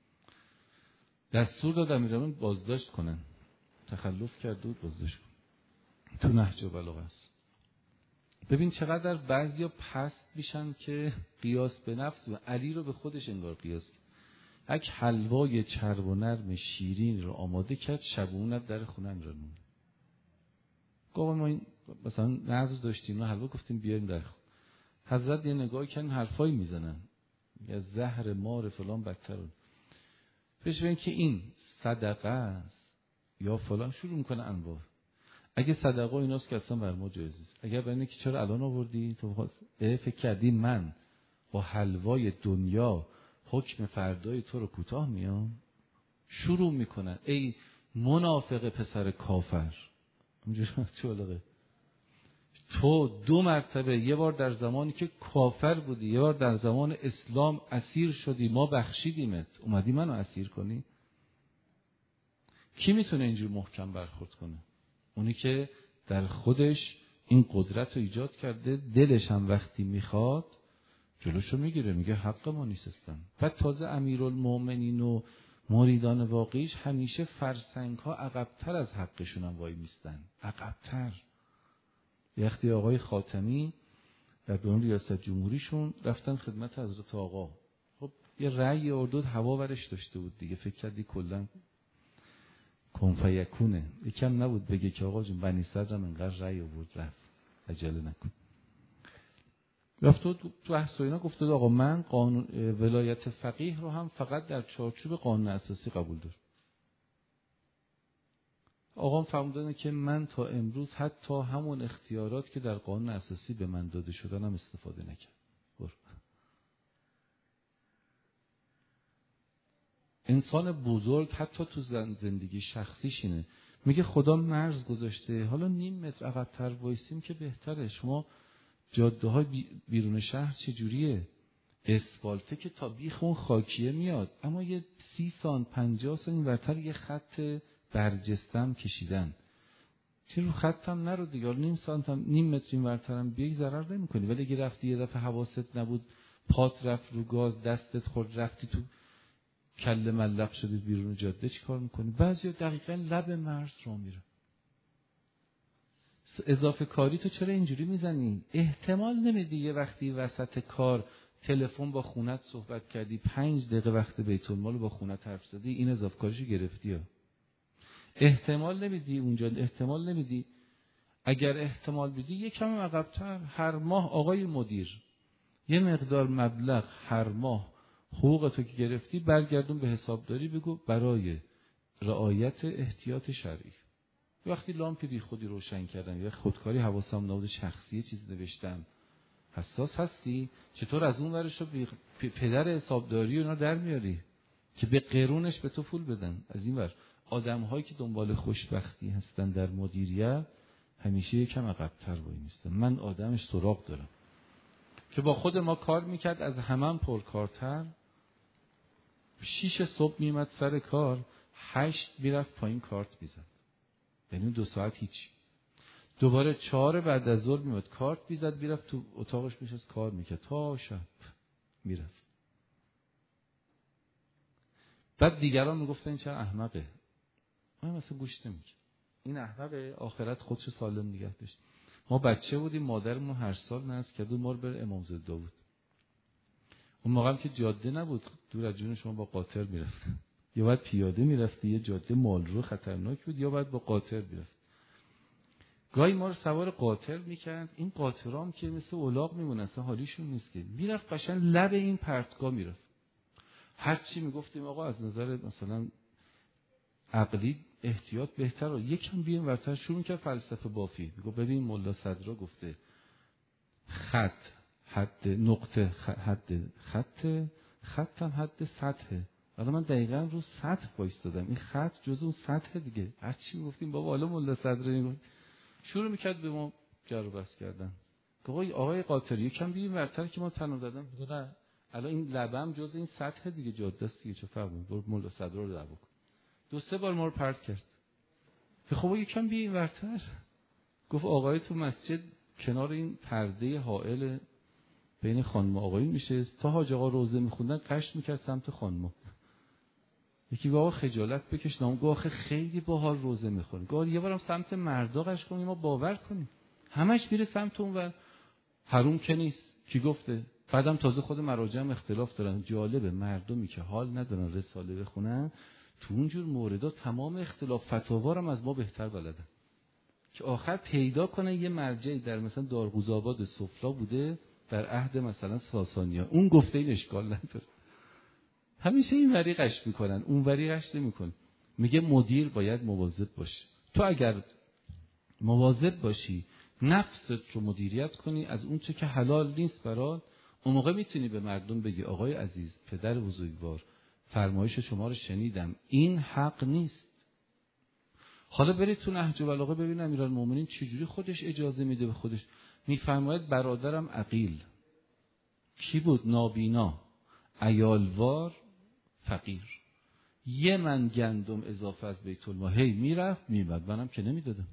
دستور داد امیرالمومنین بازداشت کنن، تخلف کرده بود بازداشت کنن. تو نهج البلاغه است. ببین چقدر بعضیا پست میشن که قیاس به نفس و علی رو به خودش انگار قیاس کرد. یک حلوای چرب و نرم شیرین رو آماده کرد، شبونت در خونه امیرالمومنین. گفت ما این مثلا نظر داشتیم، ما حلوا گفتیم بیاریم در خونه. حضرت یه نگاه کردن حرفایی میزنن، یا زهر مار فلان بدتر. بهش بگن که این صدقه است یا فلان، شروع میکنه انواع. اگه صدقه ایناست که اصلا بر ما جایز نیست. اگر برای که چرا الان آوردی تو فکر کردی من با حلوای دنیا حکم فردای تو رو کوتاه میام؟ شروع میکنن ای منافق پسر کافر، اونجوری چولقه، تو دو مرتبه، یه بار در زمانی که کافر بودی، یه بار در زمان اسلام اسیر شدی، ما بخشیدیمت، اومدی منو اسیر کنی؟ کی میتونه اینجور محکم برخورد کنه؟ اونی که در خودش این قدرت رو ایجاد کرده، دلش هم وقتی میخواد جلوشو میگیره، میگه حق ما نیستن. بعد تازه امیرالمومنین و مریدان واقعیش همیشه فرسنگ ها عقبتر از حقشون هم وای میستن، عقبتر. وقتی آقای خاتمی در دوران ریاست جمهوریشون رفتن خدمت حضرت آقا، خب یه رأی اردود هوا برش داشته بود دیگه، فکر کردی کلا کن فیکونه، یکم نبود بگه که آقا جون بنی صدرم انقدر رأی آورد رفت، عجله نکن. رفت تو بحث و اینا گفت آقا من قانون ولایت فقیه رو هم فقط در چارچوب قانون اساسی قبول دارم. آقام فرمودن که من تا امروز حتی همون اختیارات که در قانون اساسی به من داده شدن هم استفاده نکردم. انسان بزرگ حتی تو زندگی شخصیش اینه، میگه خدا مرز گذاشته، حالا نیم متر عقب‌تر وایسیم که بهتره. شما جاده های بیرون شهر چجوریه؟ اسفالته که تا بیخ اون خاکیه میاد، اما یه سی سان پنجاه سان اینورتر یه خط برجستم کشیدن، چه رو خطم نرو دیگه، نیم سانت هم نیم متر اینورترم بیای ضرر نمی‌کنی. ولی اگه رفتی یه دفعه حواست نبود، پات رفت رو گاز، دستت خورد، رفتی تو کله ملق شدید بیرون جاده، چی کار میکنی؟ بعضیا دقیقاً لب مرز رو میره. اضافه کاری تو چرا اینجوری میزنی؟ احتمال نمیدی یه وقتی وسط کار تلفن با خونت صحبت کردی، پنج دقیقه وقت بیت المال با خونت حرف زدی، این اضافه کاریشو گرفتی ها. احتمال نمیدی اونجا، احتمال نمیدی. اگر احتمال بدی یکم عقب‌تر، هر ماه آقای مدیر یه مقدار مبلغ هر ماه حقوق تو که گرفتی برگردون به حسابداری، بگو برای رعایت احتیاط شرعی. وقتی لامپ بی خودی روشن کردن یا خودکاری حواسم نبود شخصی چیز نوشتم، حساس هستی؟ چطور از اون ورش رو پدر حسابداری اونا در میاری که به قرونش به تو پول بدن؟ از این ور آدم هایی که دنبال خوشبختی هستن در مدیریت همیشه یکم عقب‌تر وای میستن. من آدمش سراغ دارم که با خود ما کار میکرد، از همه پرکارتر، شیش صبح میمد سر کار، هشت میرفت پایین کارت میزد، یعنی دو ساعت هیچ. دوباره چهار بعد از ظهر میمد کارت میزد، میرفت تو اتاقش میشست کار میکرد تا شب میرفت. بعد دیگران میگفتن این چه احمقه، من مثلا گوش نمیکرد، این احمقه، آخرت خودشو سالم نگه داشت. ما بچه بودیم، مادرمون هر سال نذر کرد ما رو بر امامزاده داوود. اون موقع هم که جاده نبود، دور از جون شما با قاطر میرفت، یا باید پیاده میرفتی، یه جاده مالرو خطرناک بود، یا باید با قاطر میرفت. گاهی ما رو سوار قاطر میکرد، این قاطرام که مثل الاغ میمونه، اصلا حالیشون نیست که، میرفت قشنگ لب این پرتگاه میرفت. هر چی میگفتیم آقا از نظر مثلا عقلی احتیاط بهتره، یکم بیایم ورتر. شروع میکرد فلسفه بافی، میگه ببین ملا صدرا گفته خط حد نقطه حد خط خط هم حد سطحه. حالا من دقیقاً رو سطح وایستادم، این خط جزء اون سطح دیگه. هر چی میگفتیم بابا حالا ملا صدرا میگفت، شروع میکرد به ما جر و بحث کردن. آقای آقای قاطری یکم بیایم ورتر که ما تنو زدم، میگه نه الان این لبم جزء این سطح دیگه جاده است دیگه، چه فرقی میکنه، برو ملا صدرا رو دعوا کن. دو سه بار ما رو پرت کرد که خب یکم بیایم ورتر. گفت آقای تو مسجد کنار این پرده حائل بین خانم و آقایون میشه، تا حاج آقا روزه میخوندن قشت میکرد سمت خانم. یکی گفت آقا خجالت بکش، نام گفت آخه خیلی باحال روزه میخونه. گفت یه بارم سمت مردا قشت کنیم ما باور کنیم. همش میره سمت اون و حروم که نیست. کی گفته؟ بعدم تازه خود مراجع هم اختلاف دارن. جالبه مردمی که حال ندارن رساله بخونن تو اونجور موردا تمام اختلاف فتاوا رو از ما بهتر بلدن، که آخر پیدا کنن یه مرجعی در مثلا دارقوزآباد سفلا بوده در عهد مثلا ساسانیا، اون گفته این اشکال نداره. همیشه این وری قش میکنن، اون وری قش نمیکنن. میگه مدیر باید مواظب باشه. تو اگر مواظب باشی نفست رو مدیریت کنی از اون چه که حلال نیست برات، اون موقع میتونی به مردم بگی آقای عزیز، پدر بزرگوار، فرمایش شما رو شنیدم، این حق نیست. حالا برید تو نهج البلاغه ببینم امیرالمومنین چجوری خودش اجازه میده به خودش. میفرماید برادرم عقیل کی بود؟ نابینا، عیالوار، فقیر. یه من گندم اضافه از بیت المال هی میرفت میبرد، منم که نمیدادم.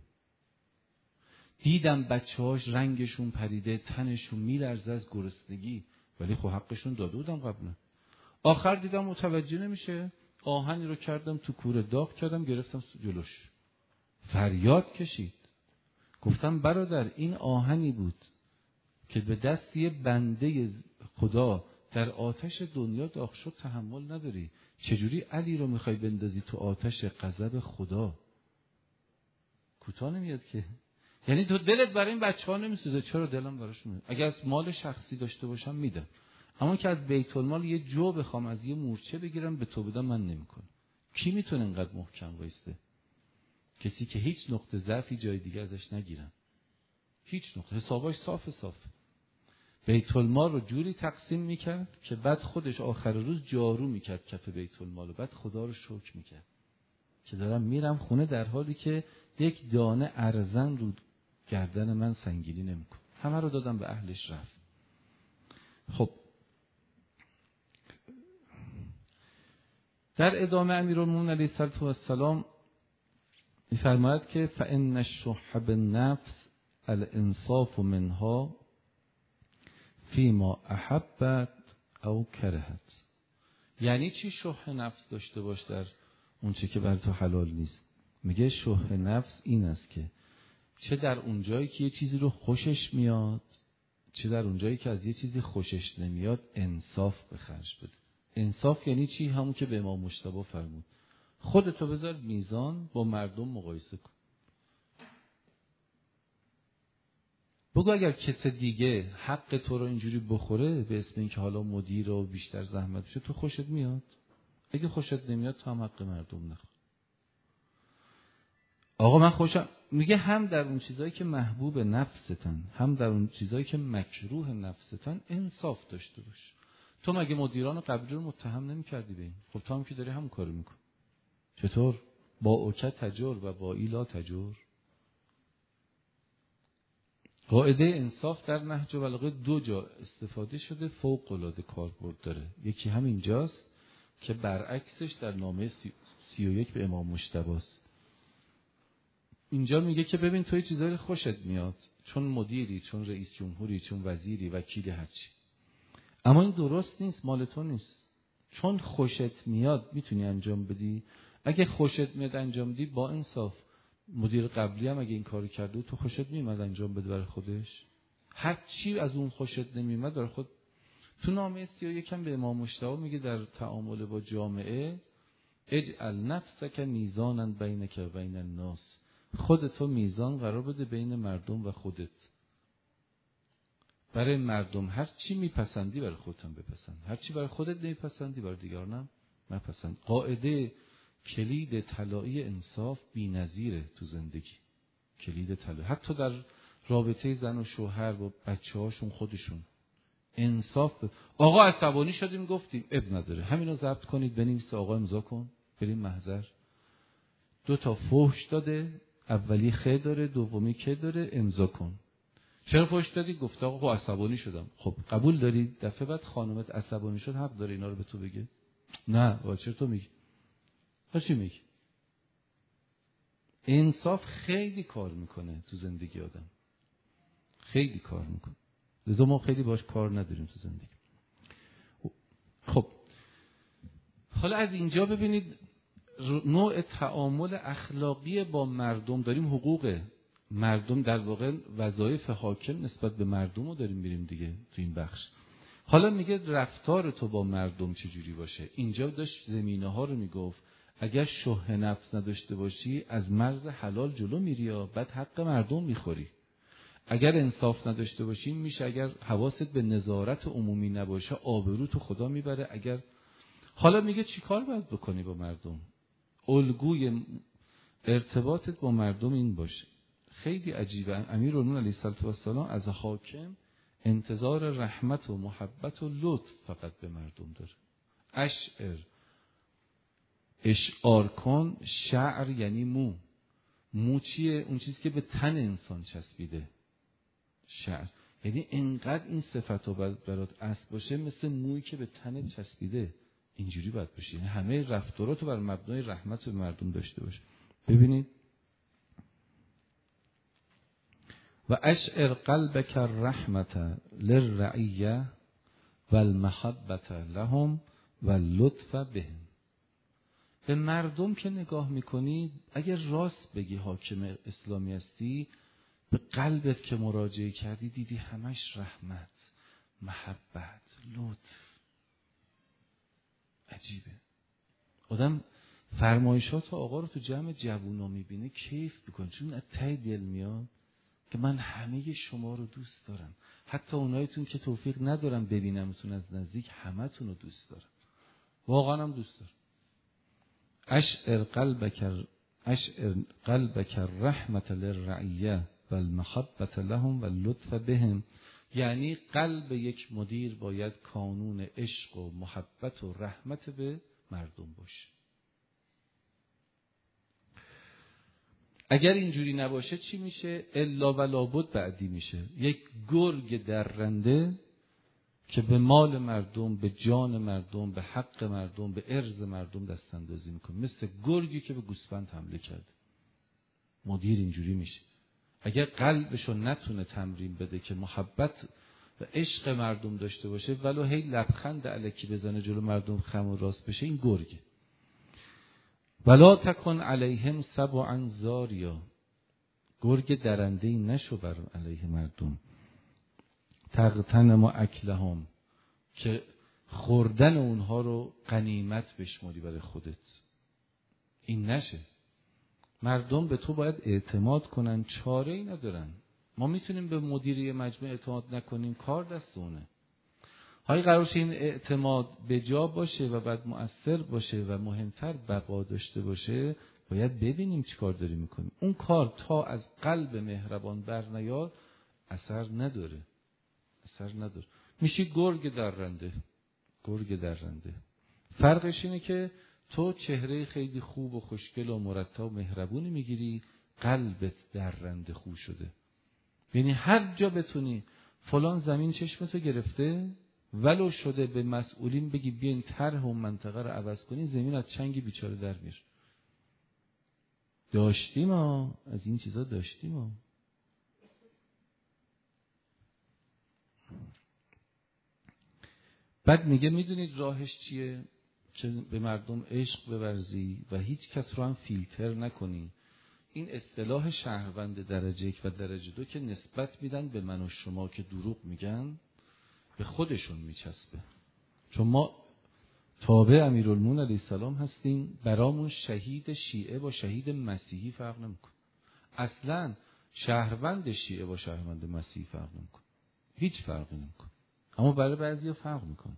دیدم بچه‌هاش رنگشون پریده، تنشون میلرزه از گرسنگی، ولی خب حقشون داده بودم قبلا. آخر دیدم متوجه نمیشه، آهنی رو کردم تو کوره داغ کردم گرفتم جلوش، فریاد کشید. گفتم برادر این آهنی بود که به دست یه بنده خدا در آتش دنیا داغ شد، تحمل نداری، چجوری علی رو میخوای بندازی تو آتش غضب خدا؟ کوتاه نمیاد که. یعنی تو دلت برای این بچه‌ها نمیسوزه. چرا؟ دلم براشون میسوزه. اگه از مال شخصی داشته باشم میدم، اما که از بیت المال یه جو بخوام از یه مورچه بگیرم به تو بدم من نمیکنم. کی میتونه اینقدر محکم وایسته؟ کسی که هیچ نقطه ضعفی جای دیگه ازش نگیرن، هیچ نقطه، حساباش صاف صاف. بیت المال رو جوری تقسیم میکرد که بعد خودش آخر روز جارو میکرد کف بیت المال و بعد خدا رو شکر میکرد که دارم میرم خونه در حالی که یک دانه ارزن رو گردن من سنگینی نمیکنه. همه رو دادم به اهلش رفت. خب در ادامه امیرالمومنین علیه السلام می‌فرماید که فإن الشح بالنفس الانصاف منها فيما احبت او کرهت. یعنی چی شح نفس داشته باش در اون چه که بر تو حلال نیست؟ میگه شح نفس این است که چه در اون جایی که یه چیزی رو خوشش میاد، چه در اون جایی که از یه چیزی خوشش نمیاد، انصاف به خرج بده. انصاف یعنی چی؟ همون که به امام مجتبی فرمود خودتو بذار میزان، با مردم مقایسه کن. بگو اگر کس دیگه حق تو رو اینجوری بخوره به اسم این که حالا مدیر و بیشتر زحمت بشه، تو خوشت میاد؟ اگه خوشت نمیاد تو هم حق مردم نخور. آقا من خوشم، میگه هم در اون چیزایی که محبوب نفستن هم در اون چیزایی که مکروه نفستن انصاف داشته باش. تو مگه مدیران قبلی رو متهم نمی‌کردی به این؟ خب تو هم که داری همون کارو میکنی. چطور؟ با اوکه تجر و با ایلا تجر. قاعده انصاف در نهج البلاغه دو جا استفاده شده، فوق العاده کاربرد داره. یکی همین جاست که برعکسش در نامه سی و یک به امام مجتبی است. اینجا میگه که ببین توی چیزایی خوشت میاد، چون مدیری، چون رئیس جمهوری، چون وزیری، وکیلی، هرچی، اما این درست نیست، مال تو نیست. چون خوشت میاد میتونی انجام بدی. اگه خوشت میاد انجام بدی با انصاف. مدیر قبلی هم اگه این کارو کرده تو خوشت میاد انجام بده برای خودش، هر چی از اون خوشت نمیاد برای خود. تو نامه سی و یک هم به امام مجتبی میگه در تعامل با جامعه اجعل نفسک میزانا بینک و بین الناس. خودتو میزان قرار بده بین مردم و خودت. برای مردم هر چی میپسندی برای خودت هم بپسند، هر چی برای خودت نمیپسندی برای دیگران هم نپسند. قاعده کلید طلایی انصاف بی‌نظیره تو زندگی. کلید طلایی حتی در رابطه زن و شوهر با بچه‌هاشون خودشون انصاف. آقا عصبانی شدیم گفتیم اب نداره، همینو ضبط کنید بنویس، آقا امضا کن، بریم محضر. دو تا فحش داده، اولی خ داره، دومی که داره، امضا کن. چرا فحش دادی؟ گفت آقا عصبانی شدم. خب قبول داری دفعه بعد خانومت عصبانی شد حق داره اینا رو به تو بگه؟ نه. آقا چرا تو میگی؟ تو چی میگی؟ انصاف خیلی کار میکنه تو زندگی آدم، خیلی کار میکنه. لذا ما خیلی باش کار نداریم تو زندگی. خب حالا از اینجا ببینید نوع تعامل اخلاقی با مردم داریم، حقوق مردم در واقع وظایف حاکم نسبت به مردم رو داریم میریم دیگه تو این بخش. حالا میگه رفتار تو با مردم چجوری باشه. اینجا داشت زمینه ها رو میگفت. اگر شح نفس نداشته باشی از مرز حلال جلو میری یا بعد حق مردم میخوری. اگر انصاف نداشته باشی میشه اگر حواست به نظارت عمومی نباشه آبرو تو خدا میبره. اگر حالا میگه چی کار باید بکنی با مردم؟ الگوی ارتباطت با مردم این باشه. خیلی عجیبه. امیرالمومنین علیه السلام از حاکم انتظار رحمت و محبت و لطف فقط به مردم داره. اشعر، اشعار کن. شعر یعنی مو. مو چیه؟ اون چیزی که به تن انسان چسبیده. شعر یعنی انقدر این صفت رو برات اصل باشه مثل مویی که به تن چسبیده. اینجوری باید باشه. یعنی همه رفتارات رو بر مبنای رحمت به مردم داشته باشه. ببینید و اشعر قلبک الرحمت للرعیه والمحبت لهم واللطف بهم. به مردم که نگاه میکنی اگر راست بگی حاکم اسلامی هستی، به قلبت که مراجعه کردی دیدی همش رحمت، محبت، لطف. عجیبه. آدم فرمایشات آقا رو تو جمع جوونا میبینه کیف میکنه، چون از ته دل میاد که من همه شما رو دوست دارم، حتی اونایتون که توفیق ندارم ببینمتون از نزدیک همتون رو دوست دارم، واقعا هم دوست دارم. اشعر قلبک اشعر قلبک الرحمت للرعیه والمحبت لهم واللطف بهم. یعنی قلب یک مدیر باید کانون عشق و محبت و رحمت به مردم باشه. اگر اینجوری نباشه چی میشه؟ الا و لابد بعدی میشه یک گرگ درنده که به مال مردم، به جان مردم، به حق مردم، به عرض مردم دست اندازی میکنه، مثل گرگی که به گوسفند حمله کرد. مدیر اینجوری میشه. اگر قلبشو نتونه تمرین بده که محبت و عشق مردم داشته باشه، ولو هی لبخند الکی بزنه جلو مردم خم و راست بشه، این گرگه. ولا تکن علیهم سبعا زاریا. گرگ درنده‌ای نشو بر علیه مردم. تغتنم اکلهم، که خوردن اونها رو غنیمت بشماری برای خودت. این نشه. مردم به تو باید اعتماد کنن، چاره ای ندارن. ما میتونیم به مدیری مجموعه اعتماد نکنیم، کار دست اونه. های قرارش این اعتماد به جا باشه و بعد مؤثر باشه و مهمتر بقا داشته باشه، باید ببینیم چی کار داری میکنیم. اون کار تا از قلب مهربان بر نیاد اثر نداره. اثر نداره. میشی گرگ درنده. گرگ درنده. فرقش اینه که تو چهره خیلی خوب و خوشگل و مرتب و مهربونی میگیری، قلبت درنده خو شده. یعنی هر جا بتونی فلان زمین چشمتو گرفته، ولو شده به مسئولین بگی بیاین طرح و منطقه رو عوض کنین، زمین از چنگ بیچاره در میره. داشتیم ها، از این چیزا داشتیم ها. بعد میگه میدونید راهش چیه؟ که به مردم عشق بورزی و هیچ کس رو هم فیلتر نکنی. این اصطلاح شهروند درجه یک و درجه دو که نسبت میدن به من و شما که دروغ میگن، به خودشون میچسبه. چون ما تابع امیرالمومنین علیه السلام هستیم، برامون شهید شیعه با شهید مسیحی فرق نمیکنه. اصلا شهروند شیعه با شهروند مسیحی فرق نمیکنه، هیچ فرقی نمیکنه. اما برای بعضیا فرق میکنه.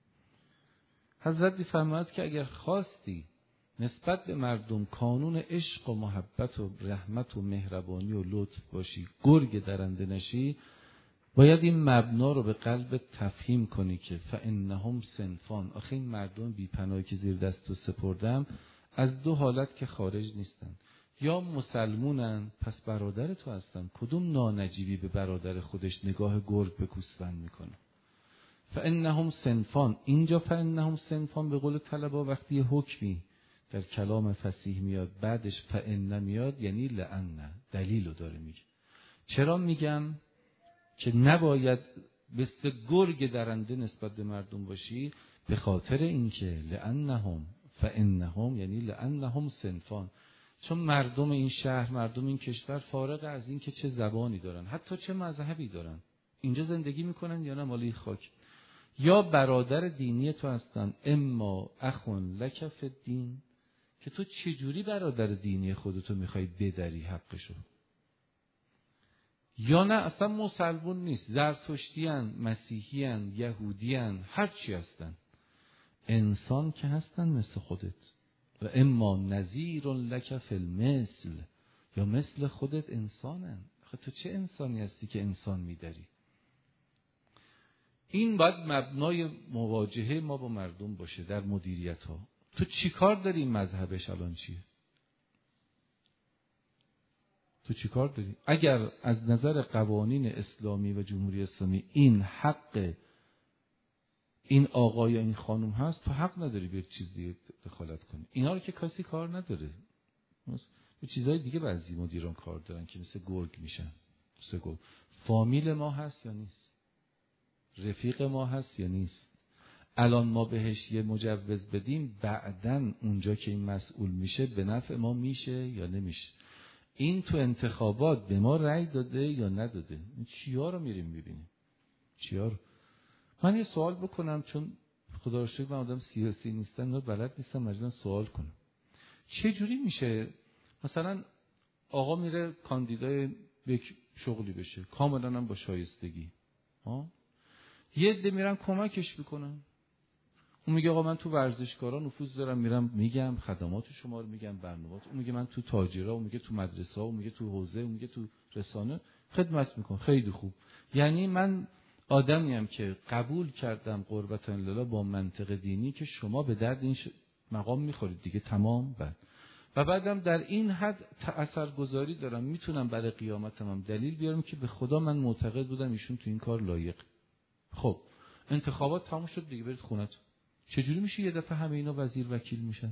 حضرت فرمود که اگر خواستی نسبت به مردم کانون عشق و محبت و رحمت و مهربانی و لطف باشی، گرگ درنده نشی، باید این مبنا رو به قلبت تفهیم کنی که فانهم صنفان. آخه این مردم بی پناهی که زیر دست و سپردم از دو حالت که خارج نیستن. یا مسلمونن، پس برادر تو هستن. کدوم نانجیبی به برادر خودش نگاه گرگ به گوسفند میکنه؟ فانهم صنفان. اینجا فانهم صنفان به قول طلبا وقتی یه حکمی در کلام فصیح میاد بعدش فان میاد، یعنی لأن، دلیلو داره میگه. چرا میگم که نباید مثل گرگ درنده نسبت به مردم باشی، به خاطر اینکه لانهم فانهم، یعنی لانهم صنفان، چون مردم این شهر، مردم این کشور فارغ از این که چه زبانی دارن، حتی چه مذهبی دارن، اینجا زندگی میکنن یا نه مالی خاک، یا برادر دینی تو هستن، اما اخون لک فی الدین، که تو چجوری برادر دینی خودتو میخوای بدری حقشو، یا نه اصلا مسلمون نیست، زرتشتیان، مسیحیان، یهودیان، هر چی هستن، انسان که هستن مثل خودت، و اما نذیر لک فی المثل، یا مثل خودت انسانن. خب تو چه انسانی هستی که انسان میداری؟ این باید مبنای مواجهه ما با مردم باشه در مدیریت ها. تو چی کار داری؟ مذهبش الان چیه؟ تو چی کار داری؟ اگر از نظر قوانین اسلامی و جمهوری اسلامی این حق این آقا یا این خانم هست، تو حق نداری به چیزی دخالت کنی. اینا رو که کسی کار نداره. به چیزهای دیگه بعضی مدیران کار دارن که مثل گرگ میشن. مثل گرگ. فامیل ما هست یا نیست؟ رفیق ما هست یا نیست؟ الان ما بهش یه مجوز بدیم، بعدن اونجا که این مسئول میشه به نفع ما میشه یا نمیشه؟ این تو انتخابات به ما رأی داده یا نداده؟ این چیا رو میریم ببینیم؟ چیا رو؟ من یه سوال بکنم، چون خدا رو شکر من آدم سیاسی نیستم، اینا بلد نیستم، مجبورم سوال کنم. چه جوری میشه مثلا آقا میره کاندیدای یک شغلی بشه، کاملا هم با شایستگی، ها، یه عده میرن کمکش میکنن، اون میگه آقا من تو ورزشکارا نفوذ دارم، میرم میگم خدمات شما رو میگم، برنامه‌ات، اون میگه من تو تاجرا، اون میگه تو مدرسه ها، اون میگه تو حوزه، اون میگه تو رسانه خدمت میکنم. خیلی خوب. یعنی من آدمیم که قبول کردم قربتا لله با منطق دینی که شما به درد این مقام میخورید دیگه، تمام. بعد و بعدم در این حد اثرگذاری دارم، میتونم برای قیامتم هم دلیل بیارم که به خدا من معتقد بودم ایشون تو این کار لایق. خب انتخابات تموم شد دیگه، برید خونتون. چجوری میشه یه دفعه همه اینا وزیر وکیل میشن؟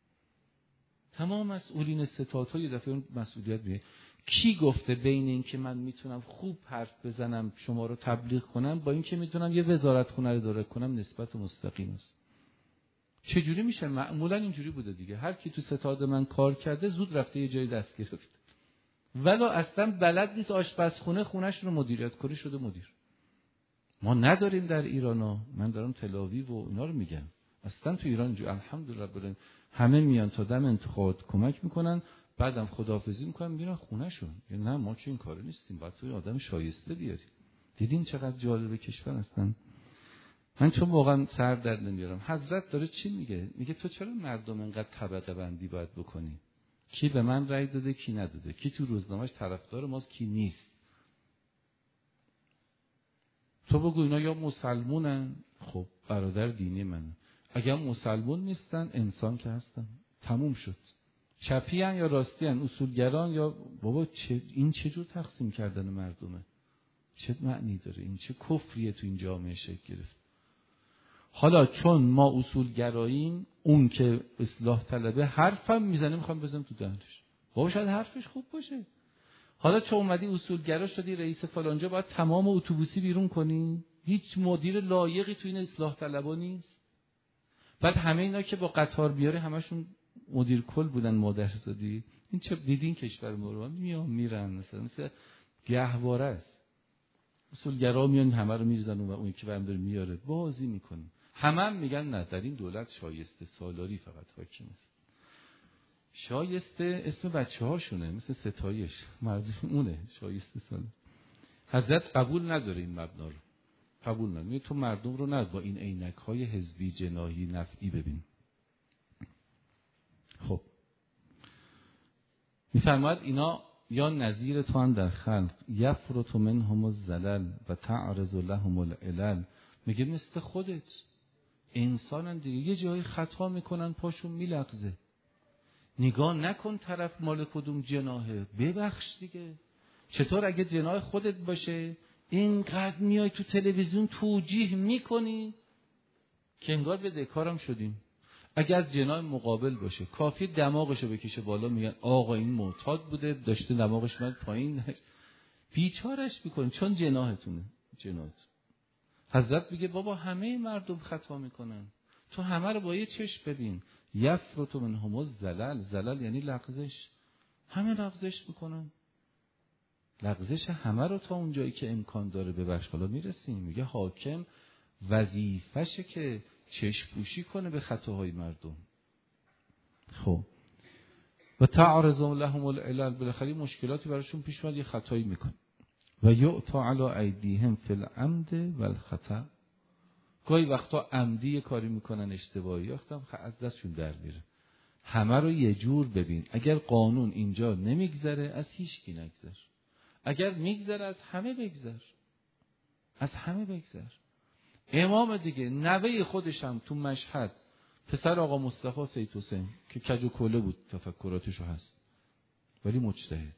تمام مسئولین ستادها یه دفعه اون مسئولیت میگه. کی گفته بین این که من میتونم خوب حرف بزنم شما رو تبلیغ کنم با این که میتونم یه وزارت خونه رو اداره کنم نسبت مستقیم است؟ چجوری میشه؟ معمولا اینجوری بوده دیگه، هر کی تو ستاد من کار کرده زود رفته یه جای دست گرفته، ولی اصلا بلد نیست آشپزخونه خونش رو مدیریت کنه شده مدیر. ما نداریم در ایران ها. من دارم تلاویو و اینا رو میگم، اصلا تو ایران جو الحمدلله بلند همه میان تا دم انتخابات کمک میکنن، بعدم خداحافظی میکنن میرن خونه شون. نه ما که این کارو نیستیم، باید تو آدم شایسته بیاری. دیدین چقدر جالب کشور هستن؟ من چون واقعا سر در نمیارم. حضرت داره چی میگه؟ میگه تو چرا مردم انقدر طبقه بندی باید بکنی؟ کی به من رأی داده کی نداده، کی تو روزنامه‌اش طرفدار ماست کی نیست. تو بگو اینا یا مسلمونن، خب برادر دینی منه. اگر مسلمون نیستن انسان که هستن، تموم شد. چپیان یا راستیان، اصولگران یا بابا چه این چه جور تقسیم کردن مردمه؟ چه معنی داره این؟ چه کفریه تو این جامعه شکل گرفت؟ حالا چون ما اصولگراییم، اون که اصلاح طلبه حرفم میزنه میخوام بزنم تو دهنش. بابا شاید حرفش خوب باشه. حالا چون اومدی اصولگرا شدی رئیس فلانجا، باید تمام اتوبوسی بیرون کنی؟ هیچ مدیر لایقی تو این اصلاح طلبا نیست. بعد همه اینا که با قطار بیاره همشون مدیر کل بودن مادرزادی. این چه دیدین کشور ما رو میان میرن مثلا مثل گهواره است. اصولگرا میان همه رو میزنن و اون که برام داره میاره بازی میکنه. همه هم میگن نه در این دولت شایسته سالاری فقط حاکم است. شایسته اسم بچه هاشونه، مثل ستایش مردم اونه شایسته سالاری. حضرت قبول نداره این مبنا رو، قبول نداره. میگه تو مردم رو نه با این عینک های حزبی جناحی نفعی ببین. خب میفرماید اینا یا نظیر تو هم در خلق یفرط منهم الزلل و تعرض لهم العلل. میگه مثل خودت انسانن دیگه، یه جایی خطا میکنن پاشون میلغزه. نگاه نکن طرف مال کدوم جناحه، ببخش دیگه. چطور اگه جناح خودت باشه اینقدر میای تو تلویزیون توجیه میکنی که انگار به دکارم شدیم. اگر از جناح مقابل باشه کافی دماغشو بکشه بالا، میگن آقا این معتاد بوده داشته دماغش من پایین، بیچارش میکنی چون جناحتونه. جناحت حضرت میگه بابا همه مردم خطا میکنن، تو همه رو با یه چشم ببین. یفرط منهم الزلل، زلل یعنی لغزش، همه لغزش میکنن. لغزش همه رو تا اونجایی که امکان داره ببخش. حالا میرسیم میگه حاکم وظیفشه که چشم پوشی کنه به خطاهای مردم. خب و تعرض لهم العلل، بالاخره مشکلاتی براشون پیش اومد، یه خطایی میکنه. و یعطا علی ایدیهم فی العمد والخطا، گاهی وقتا عمدی یه کاری میکنن اشتباهی وقتا از دستشون در میره. همه رو یه جور ببین، اگر قانون اینجا نمیگذره از هیچ کی نگذر، اگر میگذره از همه بگذر، از همه بگذر. امام دیگه نوه خودش هم تو مشهد، پسر آقا مصطفی سید حسین که کج و کوله بود تفکراتشو هست ولی مجتهد،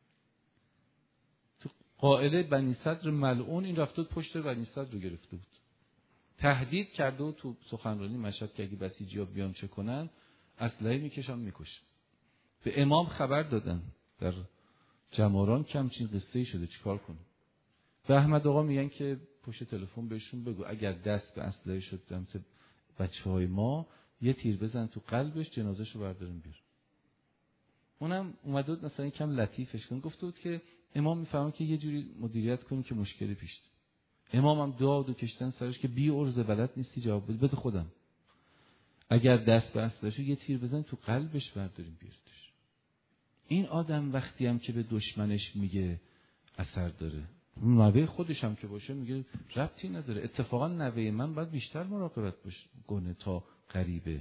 تو قائله بنی صدر ملعون این رفته پشت بنی صدر رو گرفته بود، تهدید کرده و تو سخنرانی مشهد که اگه بسیجی‌ها بیان چه کنن اسلحه میکشن میکشن. به امام خبر دادن در جماران که همچین قصه‌ای شده چیکار کنیم. به احمد آقا میگن که پشت تلفن بهشون بگو اگر دست به اسلحه شد دمت بچهای ما یه تیر بزن تو قلبش جنازه‌شو برداریم بیار. اونم اومده بود مثلا یکم لطیفش کن، گفته بود که امام میفهمه که یه جوری مدیریت کنیم که مشکلی پیش نیاد. امام هم دعا و کشتن سرش که بی عرض بلد نیستی جواب بده، بده خودم اگر دست به اسلحه شد یه تیر بزن تو قلبش برداریم بیارتش. این آدم وقتی هم که به دشمنش میگه اثر داره، نوه خودش هم که باشه میگه ربطی نداره. اتفاقا نوه من باید بیشتر مراقبت کنه تا غریبه.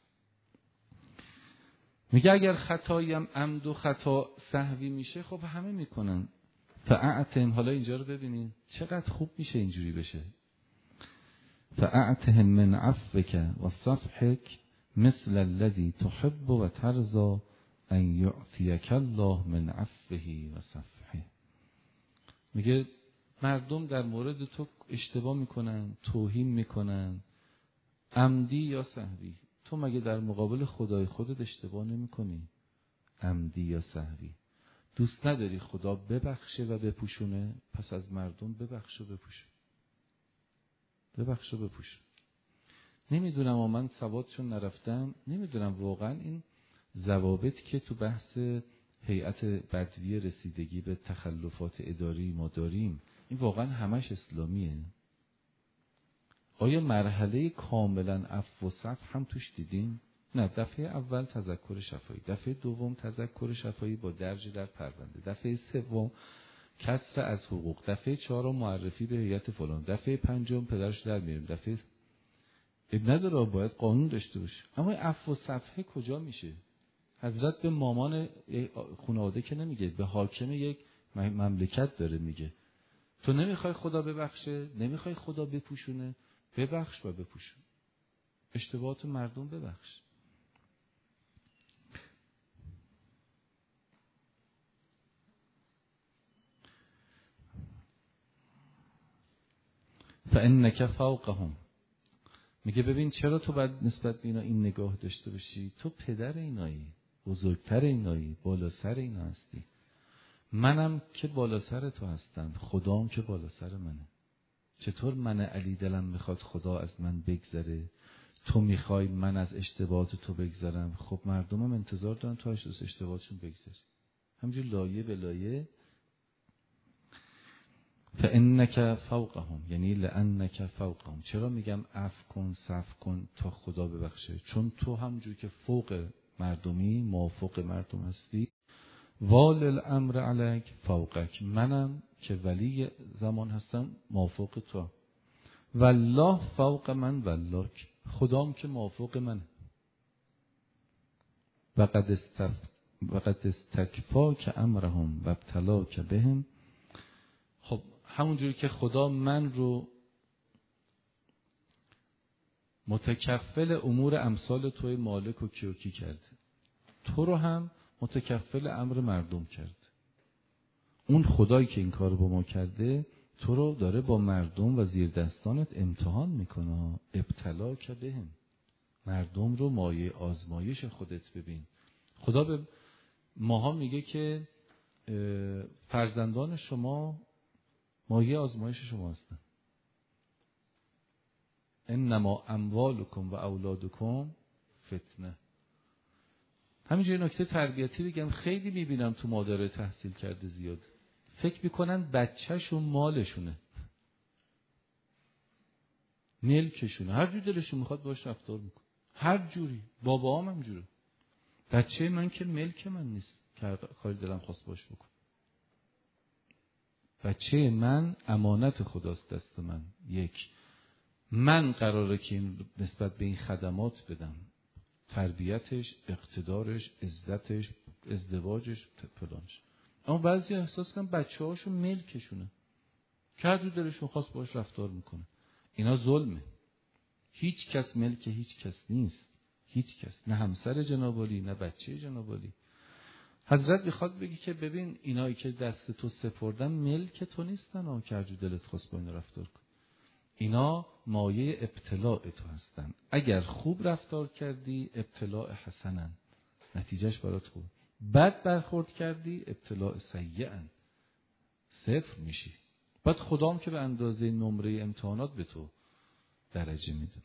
میگه اگر خطایی هم عمد و خطا سهوی میشه خب همه میکنن. فاعتهم، حالا اینجا رو ببینین چقدر خوب میشه اینجوری بشه. فاعتهم من عفوک و صفحک مثل الذی تحب و ترضى ان یعطیک الله من عفوه و صفحه. میگه مردم در مورد تو اشتباه میکنن، توهین میکنن، عمدی یا سهوی. تو مگه در مقابل خدای خودت اشتباه نمیکنی؟ عمدی یا سهوی. دوست نداری خدا ببخشه و بپوشونه؟ پس از مردم ببخش و بپوشون، ببخش و بپوشون. نمیدونم و من سوادشون نرفتم، نمیدونم واقعا این ضوابط که تو بحث هیئت بدوی رسیدگی به تخلفات اداری ما داریم این واقعا همش اسلامیه؟ آیا مرحله کاملا عفو و صفح هم توش دیدین؟ نه، دفعه اول تذکر شفایی، دفعه دوم تذکر شفایی با درج در پرونده، دفعه سوم کسر از حقوق، دفعه چهارم معرفی به هیئت فلان، دفعه پنجم پدرش در میاریم، دفعه اب نداره باید قانون داشته باشه. اما عفو و صفحه کجا میشه؟ حضرت به مامان خانواده که نمیگه، به حاکم یک مملکت داره میگه تو نمیخوای خدا ببخشه، نمیخوای خدا بپوشونه، ببخش و بپوشون، اشتباهات مردم ببخش. فانک فوقهم، میگه ببین چرا تو باید نسبت به اینا این نگاه داشته باشی؟ تو پدر اینایی، بزرگتر اینایی، بالا سر اینا هستی. منم که بالا سر تو هستم، خدام که بالا سر منه. چطور من علی دلم میخواد خدا از من بگذره، تو میخوای من از اشتباهات تو بگذرم؟ خب مردمم انتظار دارن تو از اشتباهاتشون بگذری. همینجور لایه به لایه. فانک فوقهم یعنی لانک فوقهم. چرا میگم عفو کن صفح کن تا خدا ببخشه؟ چون تو همونجور که فوق مردمی، موافق مردم هستی، وال الامر علیک فوقک، منم که ولی زمان هستم موافق تو. والله فوق من ولاک، خدام که موافق منه. و قد استف و قد استکفا که امرهم و ابتلا که بهم. خب همونجوری که خدا من رو متکفل امور امثال توی مالک و کیوکی کرده، تو رو هم متکفل امر مردم کرد. اون خدایی که این کار با ما کرده تو رو داره با مردم و زیر دستانت امتحان میکنه. ابتلا که بهم، مردم رو مایه آزمایش خودت ببین. خدا به ماها میگه که فرزندان شما مایه آزمایش شما هستن. انما اموالکم و اولادکم فتنه. همینجوری نکته تربیتی بگم، خیلی میبینم تو مادر تحصیل کرده زیاد فکر میکنن بچهشون مالشونه، ملکشونه، هر جور دلشون میخواد باش رفتار میکن، هر جوری. بابا هم همجوره، بچه من که ملک من نیست که کاری دلم خواست باش بکن. بچه من امانت خداست دست من. یک، من قراره که این نسبت به این خدمات بدم، تربیتش، اقتدارش، عزتش، ازدواجش، فلانش. اما بعضی احساس کنن بچه هاشون ملکشونه که هر جور دلشون خواست باش رفتار میکنه. اینا ظلمه. هیچ کس ملک هیچ کس نیست، هیچ کس، نه همسر جنابالی نه بچه جنابالی. حضرت میخواد بگی که ببین اینایی که دست تو سپردن ملک تو نیستن ها که هر جور دلت خواست با اینا رفتار کن. اینا مایه ابتلاع تو هستن. اگر خوب رفتار کردی ابتلاع حسنن، نتیجهش برات خوب. بد برخورد کردی ابتلاع سیئن، صفر میشی. بعد خدام که به اندازه نمره امتحانات به تو درجه میده.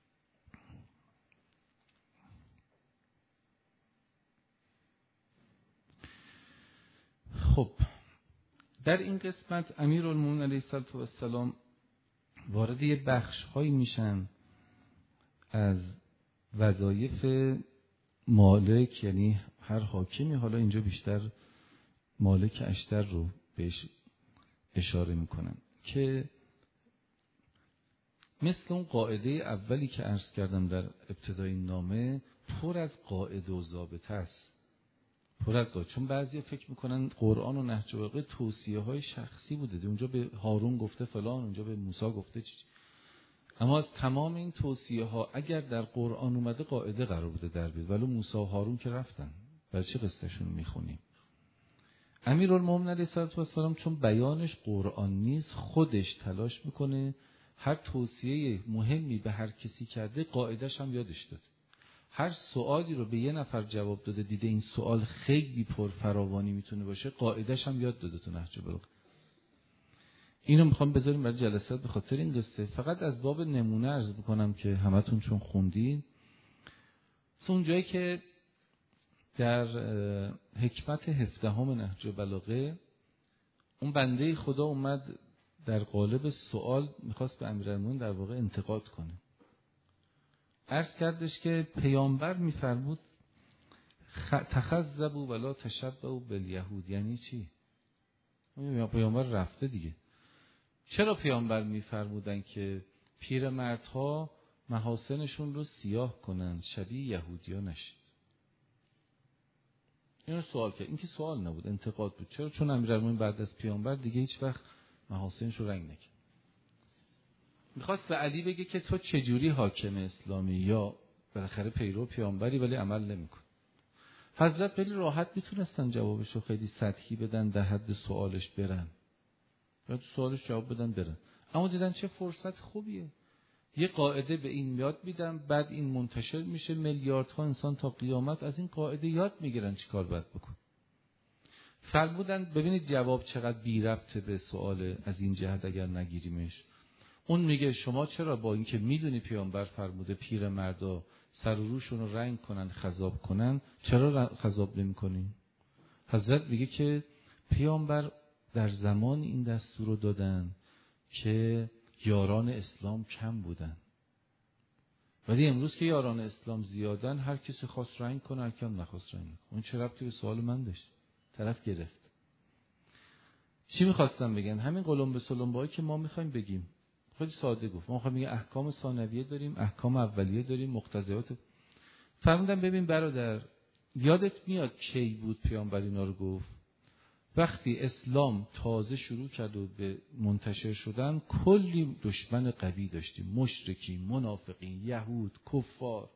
خب در این قسمت امیرالمومنین علیه السلام وارد یه بخش هایی میشن از وظایف مالک، یعنی هر حاکمی. حالا اینجا بیشتر مالک اشتر رو بهش اشاره میکنن که مثل اون قاعده اولی که عرض کردم در ابتدای نامه، پر از قاعده و ضابطه است. پر از قاعده. چون بعضیا فکر میکنن قرآن و نهج البلاغه توصیه های شخصی بوده، اونجا به هارون گفته فلان، اونجا به موسی گفته چی. اما از تمام این توصیه ها اگر در قرآن اومده قاعده قرار بوده در بیاد، ولی موسی و هارون که رفتن، برای چه قصهشون میخونیم؟ امیرالمومنین علیه السلام چون بیانش قرآن نیست، خودش تلاش میکنه هر توصیه مهمی به هر کسی کرده قاعدش هم یادش داد. هر سوالی رو به یه نفر جواب داده، دیده این سوال خیلی پرفراوانی میتونه باشه، قاعدش هم یاد داده تو نهج البلاغه. اینو میخوام بذاریم برای جلسات به خاطر این قصه. فقط از باب نمونه عرض بکنم که همتون چون خوندین، اون جایی که در حکمت هفدهم نهج البلاغه اون بنده خدا اومد در قالب سوال میخواست به امیرالمومنین در واقع انتقاد کنه. عرض کردش که پیامبر میفرمود تخذبوا ولا تشبهوا بالیهود. یعنی چی؟ پیامبر رفته دیگه. چرا پیامبر میفرمودن که پیرمردها محاسنشون رو سیاه کنن شبیه یهودیا نشید؟ اینو سوال کرد. این که سوال نبود، انتقاد بود. چرا؟ چون امیرالمومنین بعد از پیامبر دیگه هیچ وقت محاسنش رو رنگ نکرد. میخواست به علی بگه که تو چجوری حاکم اسلامی، یا بالاخره پیرو پیامبری ولی عمل نمیکن. حضرت خیلی راحت میتونستن جوابش رو خیلی سطحی بدن، در حد سوالش برن، یا تو سوالش جواب بدن برن. اما دیدن چه فرصت خوبیه، یه قاعده به این یاد میدم، بعد این منتشر میشه، میلیاردها انسان تا قیامت از این قاعده یاد میگیرن چی کار باید بکن. فرمودن ببینید جواب چقدر بی ربطه به سوال از این جهت اگر نگیریمش. اون میگه شما چرا با اینکه میدونی پیامبر فرموده پیر مردا سر و روشون رو رنگ کنن، خضاب کنن، چرا خضاب نمی کنین؟ حضرت میگه که پیامبر در زمان این دستور رو دادن که یاران اسلام کم بودن، ولی امروز که یاران اسلام زیادن، هر کسی خواست رنگ کنه، هر کم نخواست رنگ کنه. اون چه ربطی به سوال من داشت؟ طرف گرفت. چی میخواستم بگن؟ همین قلمبه سلمبه‌ای که ما میخوایم بگیم. خیلی ساده گفت. ما میخوایم بگیم احکام ثانویه داریم، احکام اولیه داریم، مقتضیات. فرمودم ببین برادر، یادت میاد کی بود پیامبر اینا رو گفت؟ وقتی اسلام تازه شروع کرد و به منتشر شدن، کلی دشمن قوی داشتیم، مشرکین، منافقین، یهود، کفار.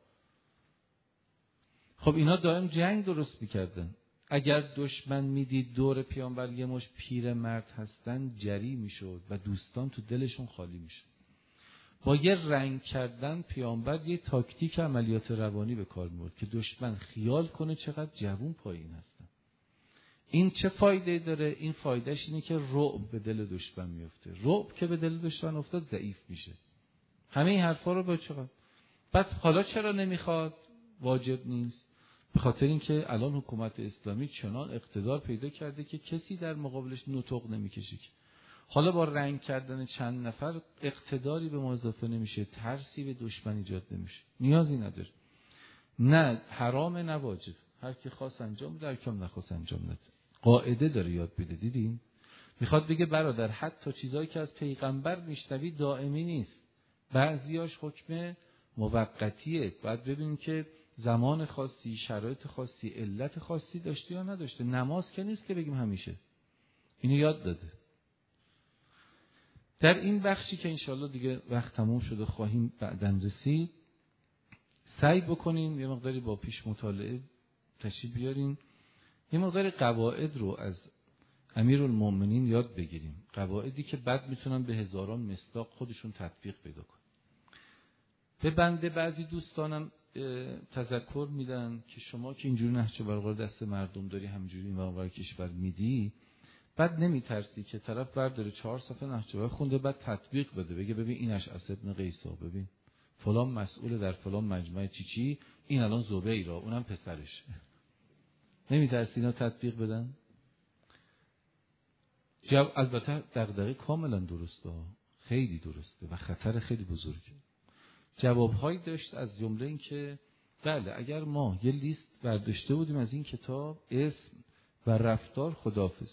خب اینا دائم جنگ درست میکردن. اگر دشمن میدید دور پیامبر یه مش پیر مرد هستن، جری میشد و دوستان تو دلشون خالی میشد. با یه رنگ کردن پیامبر یه تاکتیک عملیات روانی به کار میبرد که دشمن خیال کنه چقدر جوون پایین هستن. این چه فایده داره؟ این فایدهش اینه که رعب به دل دشمن میفته. رعب که به دل دشمن افتاد ضعیف میشه. همه این حرفا رو با چقدر. بعد حالا چرا نمیخواد؟ واجب نیست. به خاطر اینکه الان حکومت اسلامی چنان اقتدار پیدا کرده که کسی در مقابلش نطق نمیکشه. حالا با رنگ کردن چند نفر اقتداری به ما اضافه نمیشه، ترسی به دشمن ایجاد نمیشه. نیازی نداره. نه حرام نه واجب. هر کی خواست انجام بده، هر کی نخواست انجام بده. قاعده داره یاد بده. دیدین؟ میخواد بگه برادر حتی چیزایی که از پیغمبر میشنوی دائمی نیست. بعضیاش حکم موقتیه. باید ببینیم که زمان خاصی، شرایط خاصی، علت خاصی داشته یا نداشته. نماز که نیست که بگیم همیشه. اینو یاد داده. در این بخشی که انشالله دیگه وقت تموم شده خواهیم بعداً رسید، سعی بکنیم یه مقداری با پیش مطالعه تشریح بیاریم، یه مقداری قواعد رو از امیرالمومنین یاد بگیریم، قواعدی که بعد میتونن به هزاران مصداق خودشون تطبیق پیدا کنن. به بنده بعضی دوستانم تذکر میدن که شما که اینجوری نهج البلاغه دست مردم داری، همینجوری این ور کشور میدی، بعد نمیترسی که طرف برداره چهار صفحه نهج البلاغه خونده بعد تطبیق بده، بگه ببین این اشعث ابن قیسا، ببین فلان مسئول در فلان مجمع چی چی، این الان زبیرا، اونم پسرش. نمیترسی اینا تطبیق بدن؟ جواب البته دغدغه کاملا درسته، خیلی درسته و خطر خیلی بزرگه. جوابهایی داشت از جمله این که بله اگر ما یه لیست برداشته بودیم از این کتاب، اسم و رفتار خداحافظ،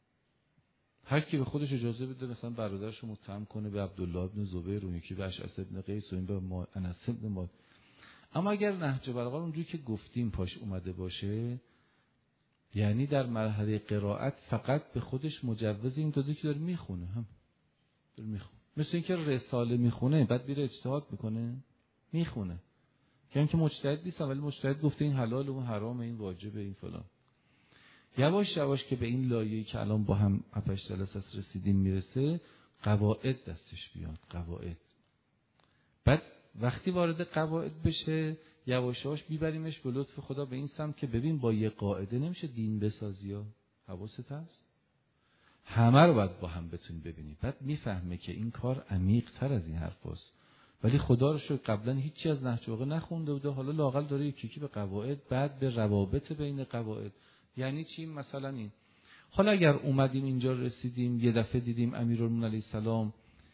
هر کی به خودش اجازه بده مثلا برادرش رو متهم کنه به عبدالله ابن زبیر، اون یکی به اشعث ابن قیس و این به ما انس ابن مالک. اما اگر نهج البلاغه اونجوری که گفتیم پاش اومده باشه، یعنی در مرحله قرائت فقط به خودش مجوز این داده که داره میخونه، هم داره میخونه، مثل اینکه رساله میخونه بعد بیره اجتهاد میکنه، میخونه که اینکه مجتهد نیست ولی مجتهد گفته این حلال و حرام، این واجبه، این فلان. یواش یواش که به این لایه‌ای که الان با هم هفتش جلسه رسیدیم میرسه، قواعد دستش بیاد، قواعد. بعد وقتی وارد قواعد بشه یواش یواش بیبریمش به لطف خدا به این سمت که ببین با یه قاعده نمیشه دین بسازی ها، حواست هست؟ همه رو باید با هم بتونی ببینی. بعد میفهمه که این کار عمیق تر از این حرف هست. ولی خدا رو شکر قبلا هیچی از نهج البلاغه نخونده بوده، حالا لااقل داره یکی یکی به قواعد، بعد به روابط بین قواعد. یعنی چی؟ مثلا این حالا اگر اومدیم اینجا رسیدیم یه دفعه دیدیم امیرالمومنین علیه السلام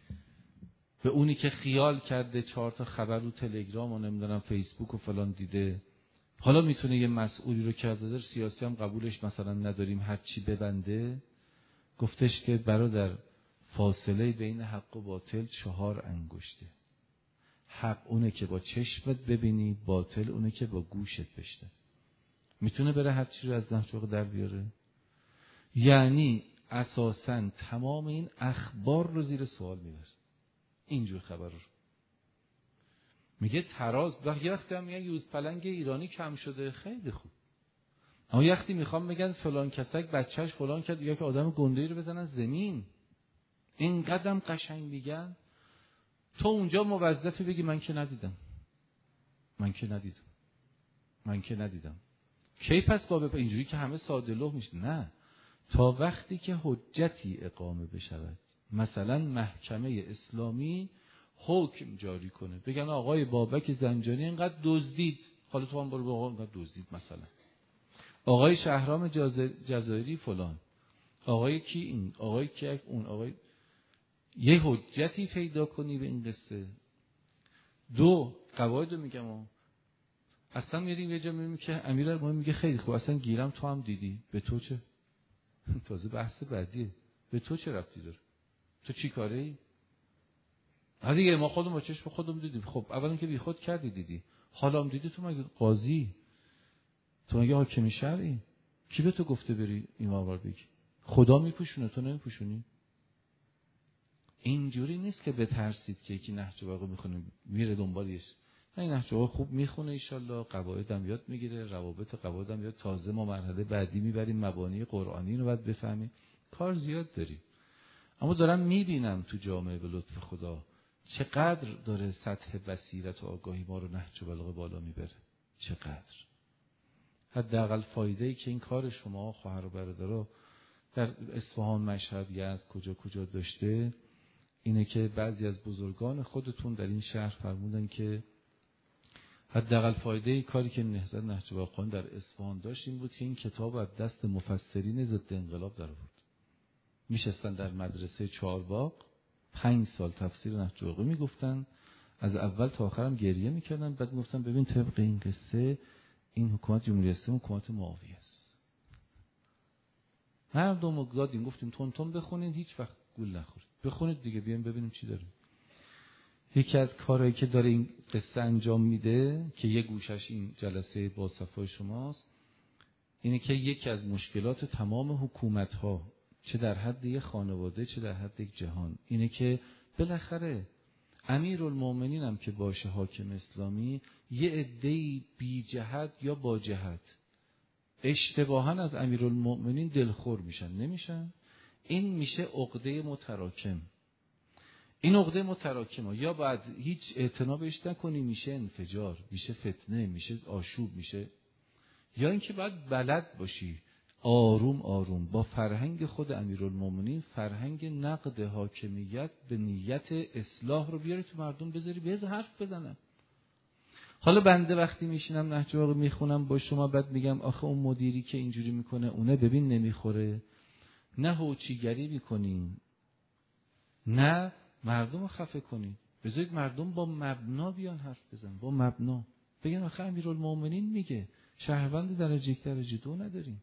به اونی که خیال کرده چهار تا خبر رو تلگرام و نمیدونم فیسبوک و فلان دیده، حالا میتونه یه مسئولی رو که از نظر سیاسی هم قبولش مثلا نداریم هر چی ببنده، گفتش که برادر فاصله بین حق و باطل چهار انگشته. حق اونه که با چشمت ببینی، باطل اونه که با گوشت بشنوی. میتونه بره هر چی رو از نهج البلاغه در بیاره؟ یعنی اساساً تمام این اخبار رو زیر سوال میبره. اینجور خبر رو میگه تراز، یه وقتی هم میگن یوز پلنگ ایرانی کم شده، خیلی خوب. اما یه وقتی میخوام بگن فلان کسک بچهش فلان کرد یا که آدم گنده‌ای رو بزنن زمین، این قدم قشنگ میگن، تو اونجا موظفی بگی من که ندیدم، من که ندیدم، من که ندیدم. کی پس باب اینجوری که همه ساده لوح میشه؟ نه، تا وقتی که حجتی اقامه بشود، مثلا محکمه اسلامی حکم جاری کنه، بگن آقای بابک زنجانی اینقدر دزدید، حالا تو هم برو به آقا اینقدر دزدید، مثلا آقای شهرام جزایری فلان، آقای کی این، آقای کی اون، آقای یه حجتی پیدا کنی به این قصه. دو قواعد رو میگم، اصلا میریم یه جا میبینیم که امیرالمومنین میگه خیلی خوب، اصلا گیرم تو هم دیدی، به تو چه؟ تازه بحث بعدیه، به تو چه ربطی داره؟ تو چی کاره ای؟ ها دیگه ما خودمون با چشم خودمون دیدیم. خب اولا که بی خود کردی دیدی، حالا هم دیدی، تو مگه قاضی، تو مگه حاکم شرعی؟ کی به تو گفته بری این مقدار بگی؟ خدا میپوشونه، تو نمیپوشونی؟ اینجوری نیست که بترسید که یکی نهج البلاغه میخونه میره دنبالش. نه، نهج البلاغه خوب میخونه ان شاءالله، قواعدم یاد میگیره، روابط قواعدم یاد، تازه ما مرحله بعدی میبریم مبانی قرآنی رو بعد بفهمیم. کار زیاد داریم. اما دارم میبینم تو جامعه به لطف خدا چقدر داره سطح بصیرت و آگاهی ما رو نهج البلاغه بالا میبره. چقدر حداقل فایده‌ای که این کار شما خواهر و برادرها در اصفهان، مشهد، یزد، کجا کجا داشته، اینه که بعضی از بزرگان خودتون در این شهر فرمودن که حداقل فایده کاری که نهضت نهج البلاغه در اصفهان داشت این بود که این کتاب از دست مفسرین ضد انقلاب در آورد. میشستن در مدرسه چهارباغ پنج سال تفسیر نهج البلاغه میگفتن، از اول تا آخر هم گریه میکردن، بعد میگفتن ببین طبق این قصه این حکومت جمهوری اسلامی حکومت معاویه است. مردم رو دادیم گفتیم تون تون بخونید، هیچ وقت گول نخورید، بخونید دیگه، بیایم ببینیم چی داریم. یکی از کارهایی که داره این قصه انجام میده که یه گوشش این جلسه با صفای شماست، اینه که یکی از مشکلات تمام حکومت‌ها چه در حد یک خانواده چه در حد یک جهان اینه که بالاخره امیرالمومنین هم که باشه حاکم اسلامی یه عده‌ای بی جهت یا با جهت اشتباهاً از امیرالمومنین دلخور میشن، نمیشن؟ این میشه عقده متراکم. این عقده متراکمه یا باید هیچ اعتنا بهش نکنی، میشه انفجار، میشه فتنه، میشه آشوب، میشه، یا اینکه باید بلد باشی آروم آروم با فرهنگ خود امیرالمومنین، فرهنگ نقد حاکمیت به نیت اصلاح رو بیاری تو مردم بذاری، بیز حرف بزنن. حالا بنده وقتی میشینم نهج البلاغه میخونم با شما، بعد میگم آخه اون مدیری که اینجوری میکنه اونه ببین نمیخوره، نه هوچیگری میکنین نه مردم رو خفه کنین، بذارید مردم با مبنا بیان حرف بزن، با مبنا بگن آخه امیرالمومنین میگه شهروند درجه یک درجه دو نداریم.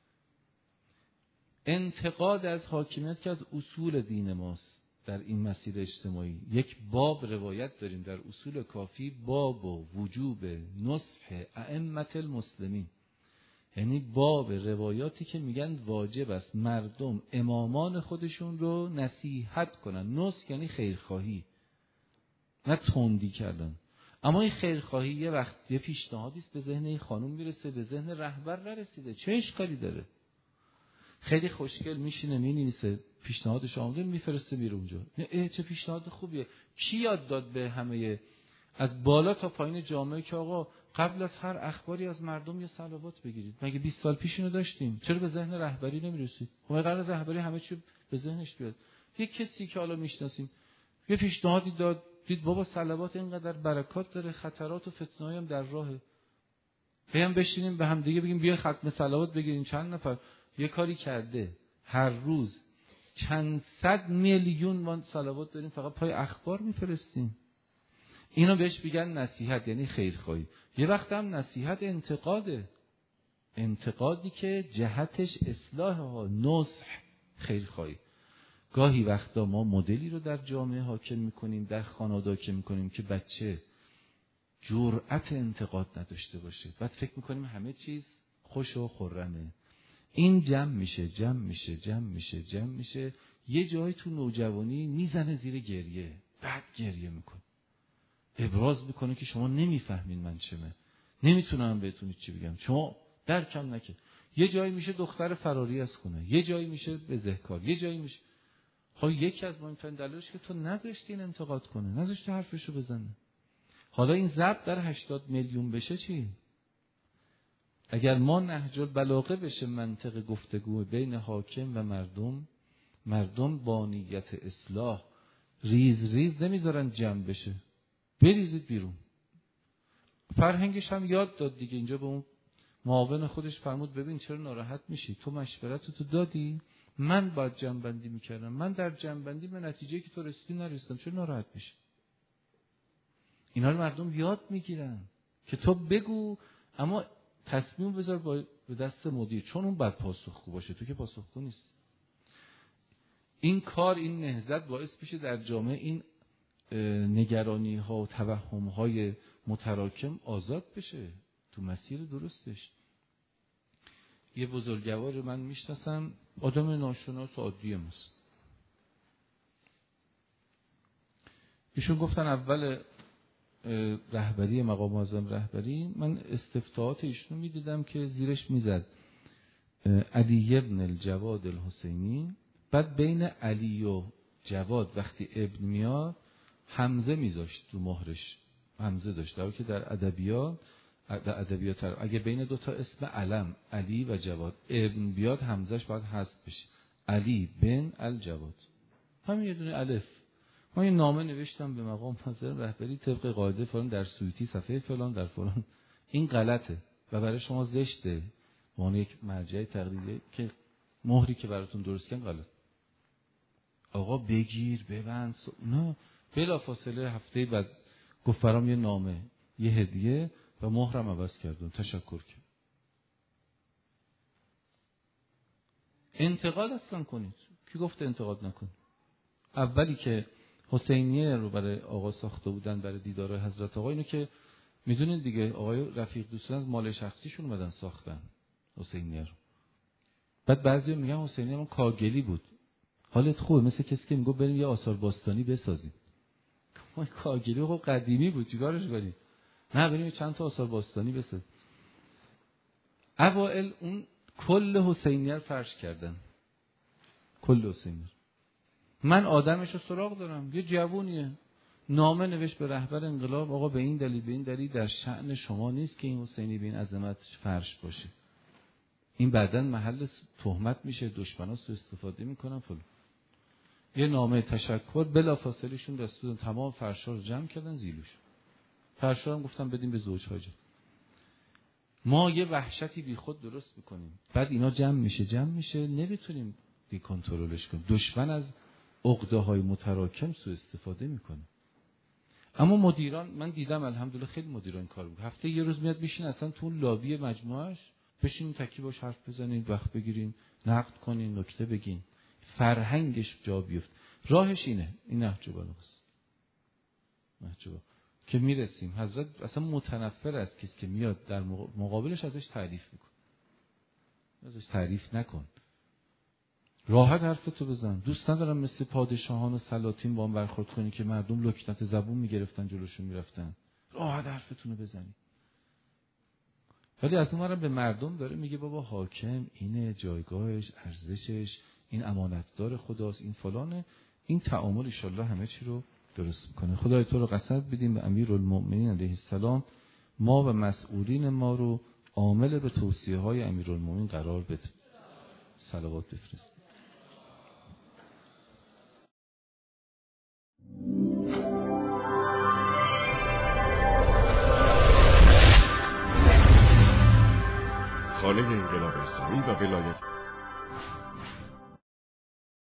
انتقاد از حاکمیت که از اصول دین ماست در این مسیر اجتماعی. یک باب روایت داریم در اصول کافی، باب و وجوب نصح ائمه المسلمین، یعنی باب روایاتی که میگن واجب است مردم امامان خودشون رو نصیحت کنن. نصح یعنی خیرخواهی، نه تندی کردن. اما این خیرخواهی یه وقت یه پیشنهادی است به ذهن این خانم میرسه، به ذهن رهبر نرسیده، چه اشکالی داره؟ خیلی خوشگل میشینه مینویسه پیشنهادش آمده میفرسته میره اونجا، اه چه پیشنهاد خوبیه. کی یاد داد به همه از بالا تا پایین جامعه که آقا قبل از هر اخباری از مردم یه صلوات بگیرید؟ مگه بیست سال پیش اینو داشتیم؟ چرا به ذهن رهبری نمیرسید؟ خب قرار از رهبری همه چی به ذهنش بیاد. یک کسی که حالا میشناسیم یه پیشنهادی داد، دید بابا صلوات اینقدر برکات داره، خطرات و فتنه‌ای هم در راهه، بیام بشینیم به هم دیگه بگیم بیا ختم صلوات بگیریم. چند نفر یه کاری کرده هر روز چند صد میلیون ما صلوات داریم فقط پای اخبار میفرستیم. اینو بهش میگن نصیحت، یعنی خیرخواهی. یه وقت هم نصیحت انتقاده، انتقادی که جهتش اصلاح ها، نصح، خیرخواهی. گاهی وقتا ما مدلی رو در جامعه حاکم میکنیم، در خانواده حاکم میکنیم که بچه جرأت انتقاد نداشته باشه، بعد فکر میکنیم همه چیز خوش و خرمه. این جمع میشه جمع میشه جمع میشه جمع میشه یه جایی تو نوجوانی میزنه زیر گریه، بعد گریه میکنه، ابراز میکنه که شما نمیفهمین من چمه، نمیتونم بهتون چی بگم، شما درکم نکرد. یه جایی میشه دختر فراری از خونه، یه جایی میشه بزهکار، یه جایی میشه. خب یکی از مهمترین دلایلش که تو نذاشتی این انتقاد کنه، نذاشتی حرفشو بزنه. حالا این ضبط در هشتاد میلیون بشه چی؟ اگر ما نهج البلاغه بشه منطق گفتگو بین حاکم و مردم، مردم با نیت اصلاح ریز ریز نمیذارن جمع بشه، بریزید بیرون. فرهنگش هم یاد داد دیگه، اینجا به اون معاون خودش فرمود ببین چرا ناراحت میشی، تو مشورتتو دادی، من باید جمع بندی میکردم، من در جمع بندی به نتیجه که تو رسیدی نرسیدم، چرا ناراحت میشی؟ اینا رو مردم یاد میگیرن که تو بگو اما تصمیم بذار با به دست مدیر، چون اون باید پاسخگو باشه، تو که پاسخگو نیست. این کار، این نهضت باعث بشه در جامعه این نگرانی ها و توهم های متراکم آزاد بشه تو مسیر درستش. یه بزرگوار من میشناسم، آدم ناشناس و عادی است. ایشون گفتن اول رهبری مقام معظم رهبری من استفتاحات ایشون میدیدم که زیرش میزد علی ابن الجواد الحسینی، بعد بین علی و جواد وقتی ابن میاد حمزه میذاشت رو مهرش، حمزه داشت، در که در ادبیات در ادبیات اگه بین دو تا اسم علم علی و جواد ابن بیاد حمزهش باید حذف بشه، علی بن الجواد، همین یه دونه الف. من یه نامه نوشتم به مقام حاضر رهبری طبق قاعده فلان در سویتی صفحه فلان در فلان، این غلطه و برای شما زشته، وان یک مرجع تقلیدی که مهری که براتون درست کردن غلط. آقا بگیر ببند س... نه بلا فاصله هفته بعد گفت برام یه نامه یه هدیه و مهرم عوض کردم، تشکر کرد. انتقاد اصلا کنید، کی گفته انتقاد نکن؟ اولی که حسینیه رو برای آقا ساخته بودن برای دیدار حضرت آقا، اینو که میدونید دیگه، آقای رفیق دوستان از مال شخصیشون اومدن ساختن حسینیه رو. بعد بعضیا میگن حسینیه اون کاگلی بود. حالت خوبه؟ مثل کسی که میگه بریم یه آثار باستانی بسازیم. ما کاگلی خب قدیمی بود، چیکارش کنیم؟ نه بریم چند تا آثار باستانی بسازیم. اوائل اون کل حسینیه رو فرش کردن، کل حسینیه. من آدمش رو سراغ دارم، یه جوونیه نامه نوشت به رهبر انقلاب، آقا به این دلیل به این دلیل در شأن شما نیست که این حسینی به این عظمت فرش باشه، این بعداً محل تهمت میشه، دشمنا سوء استفاده میکنن فلان. یه نامه تشکر بلافاصله شون دستور تمام فرشا رو جمع کردن زیلوش. فرشا هم گفتم بدیم به زوج حاجه. ما یه وحشتی بی خود درست میکنیم، بعد اینا جمع میشه جمع میشه نمیتونیم دی کنترلش کنیم. دشمن از عقده های متراکم سوء استفاده میکنه. اما مدیران، من دیدم الحمدلله خیلی مدیران کار میکنن، هفته یه روز میاد بشین اصلا تو لابی مجموعهش بشین تکی باش حرف بزنین، وقت بگیرین، نقد کنین، نکته بگین، فرهنگش جا بیفت. راهش اینه، این نهج بلاغاست. نهج بلاغا که میرسیم حضرت اصلا متنفر از کسی که میاد در مقابلش ازش تعریف میکن. ازش تعریف نکن، راحت حرفتو بزن. دوست ندارم مثل پادشاهان و سلاطین با هم برخورد کنی که مردم لکنت زبون میگرفتن جلوشون میرفتن. راحت حرفتونو بزنی. ولی از اونورم به مردم داره میگه بابا حاکم اینه، جایگاهش، ارزشش، این امانتدار خداست، این فلانه. این تعامل ان شاءالله همه چی رو درست میکنه. خدای تو رو قسم بدیم به امیرالمؤمنین علیه السلام ما و مسئولین ما رو عامل به توصیه های امیرالمؤمنین قرار بده. صلوات بفرست. خانه انقلاب اسلامی و ولایت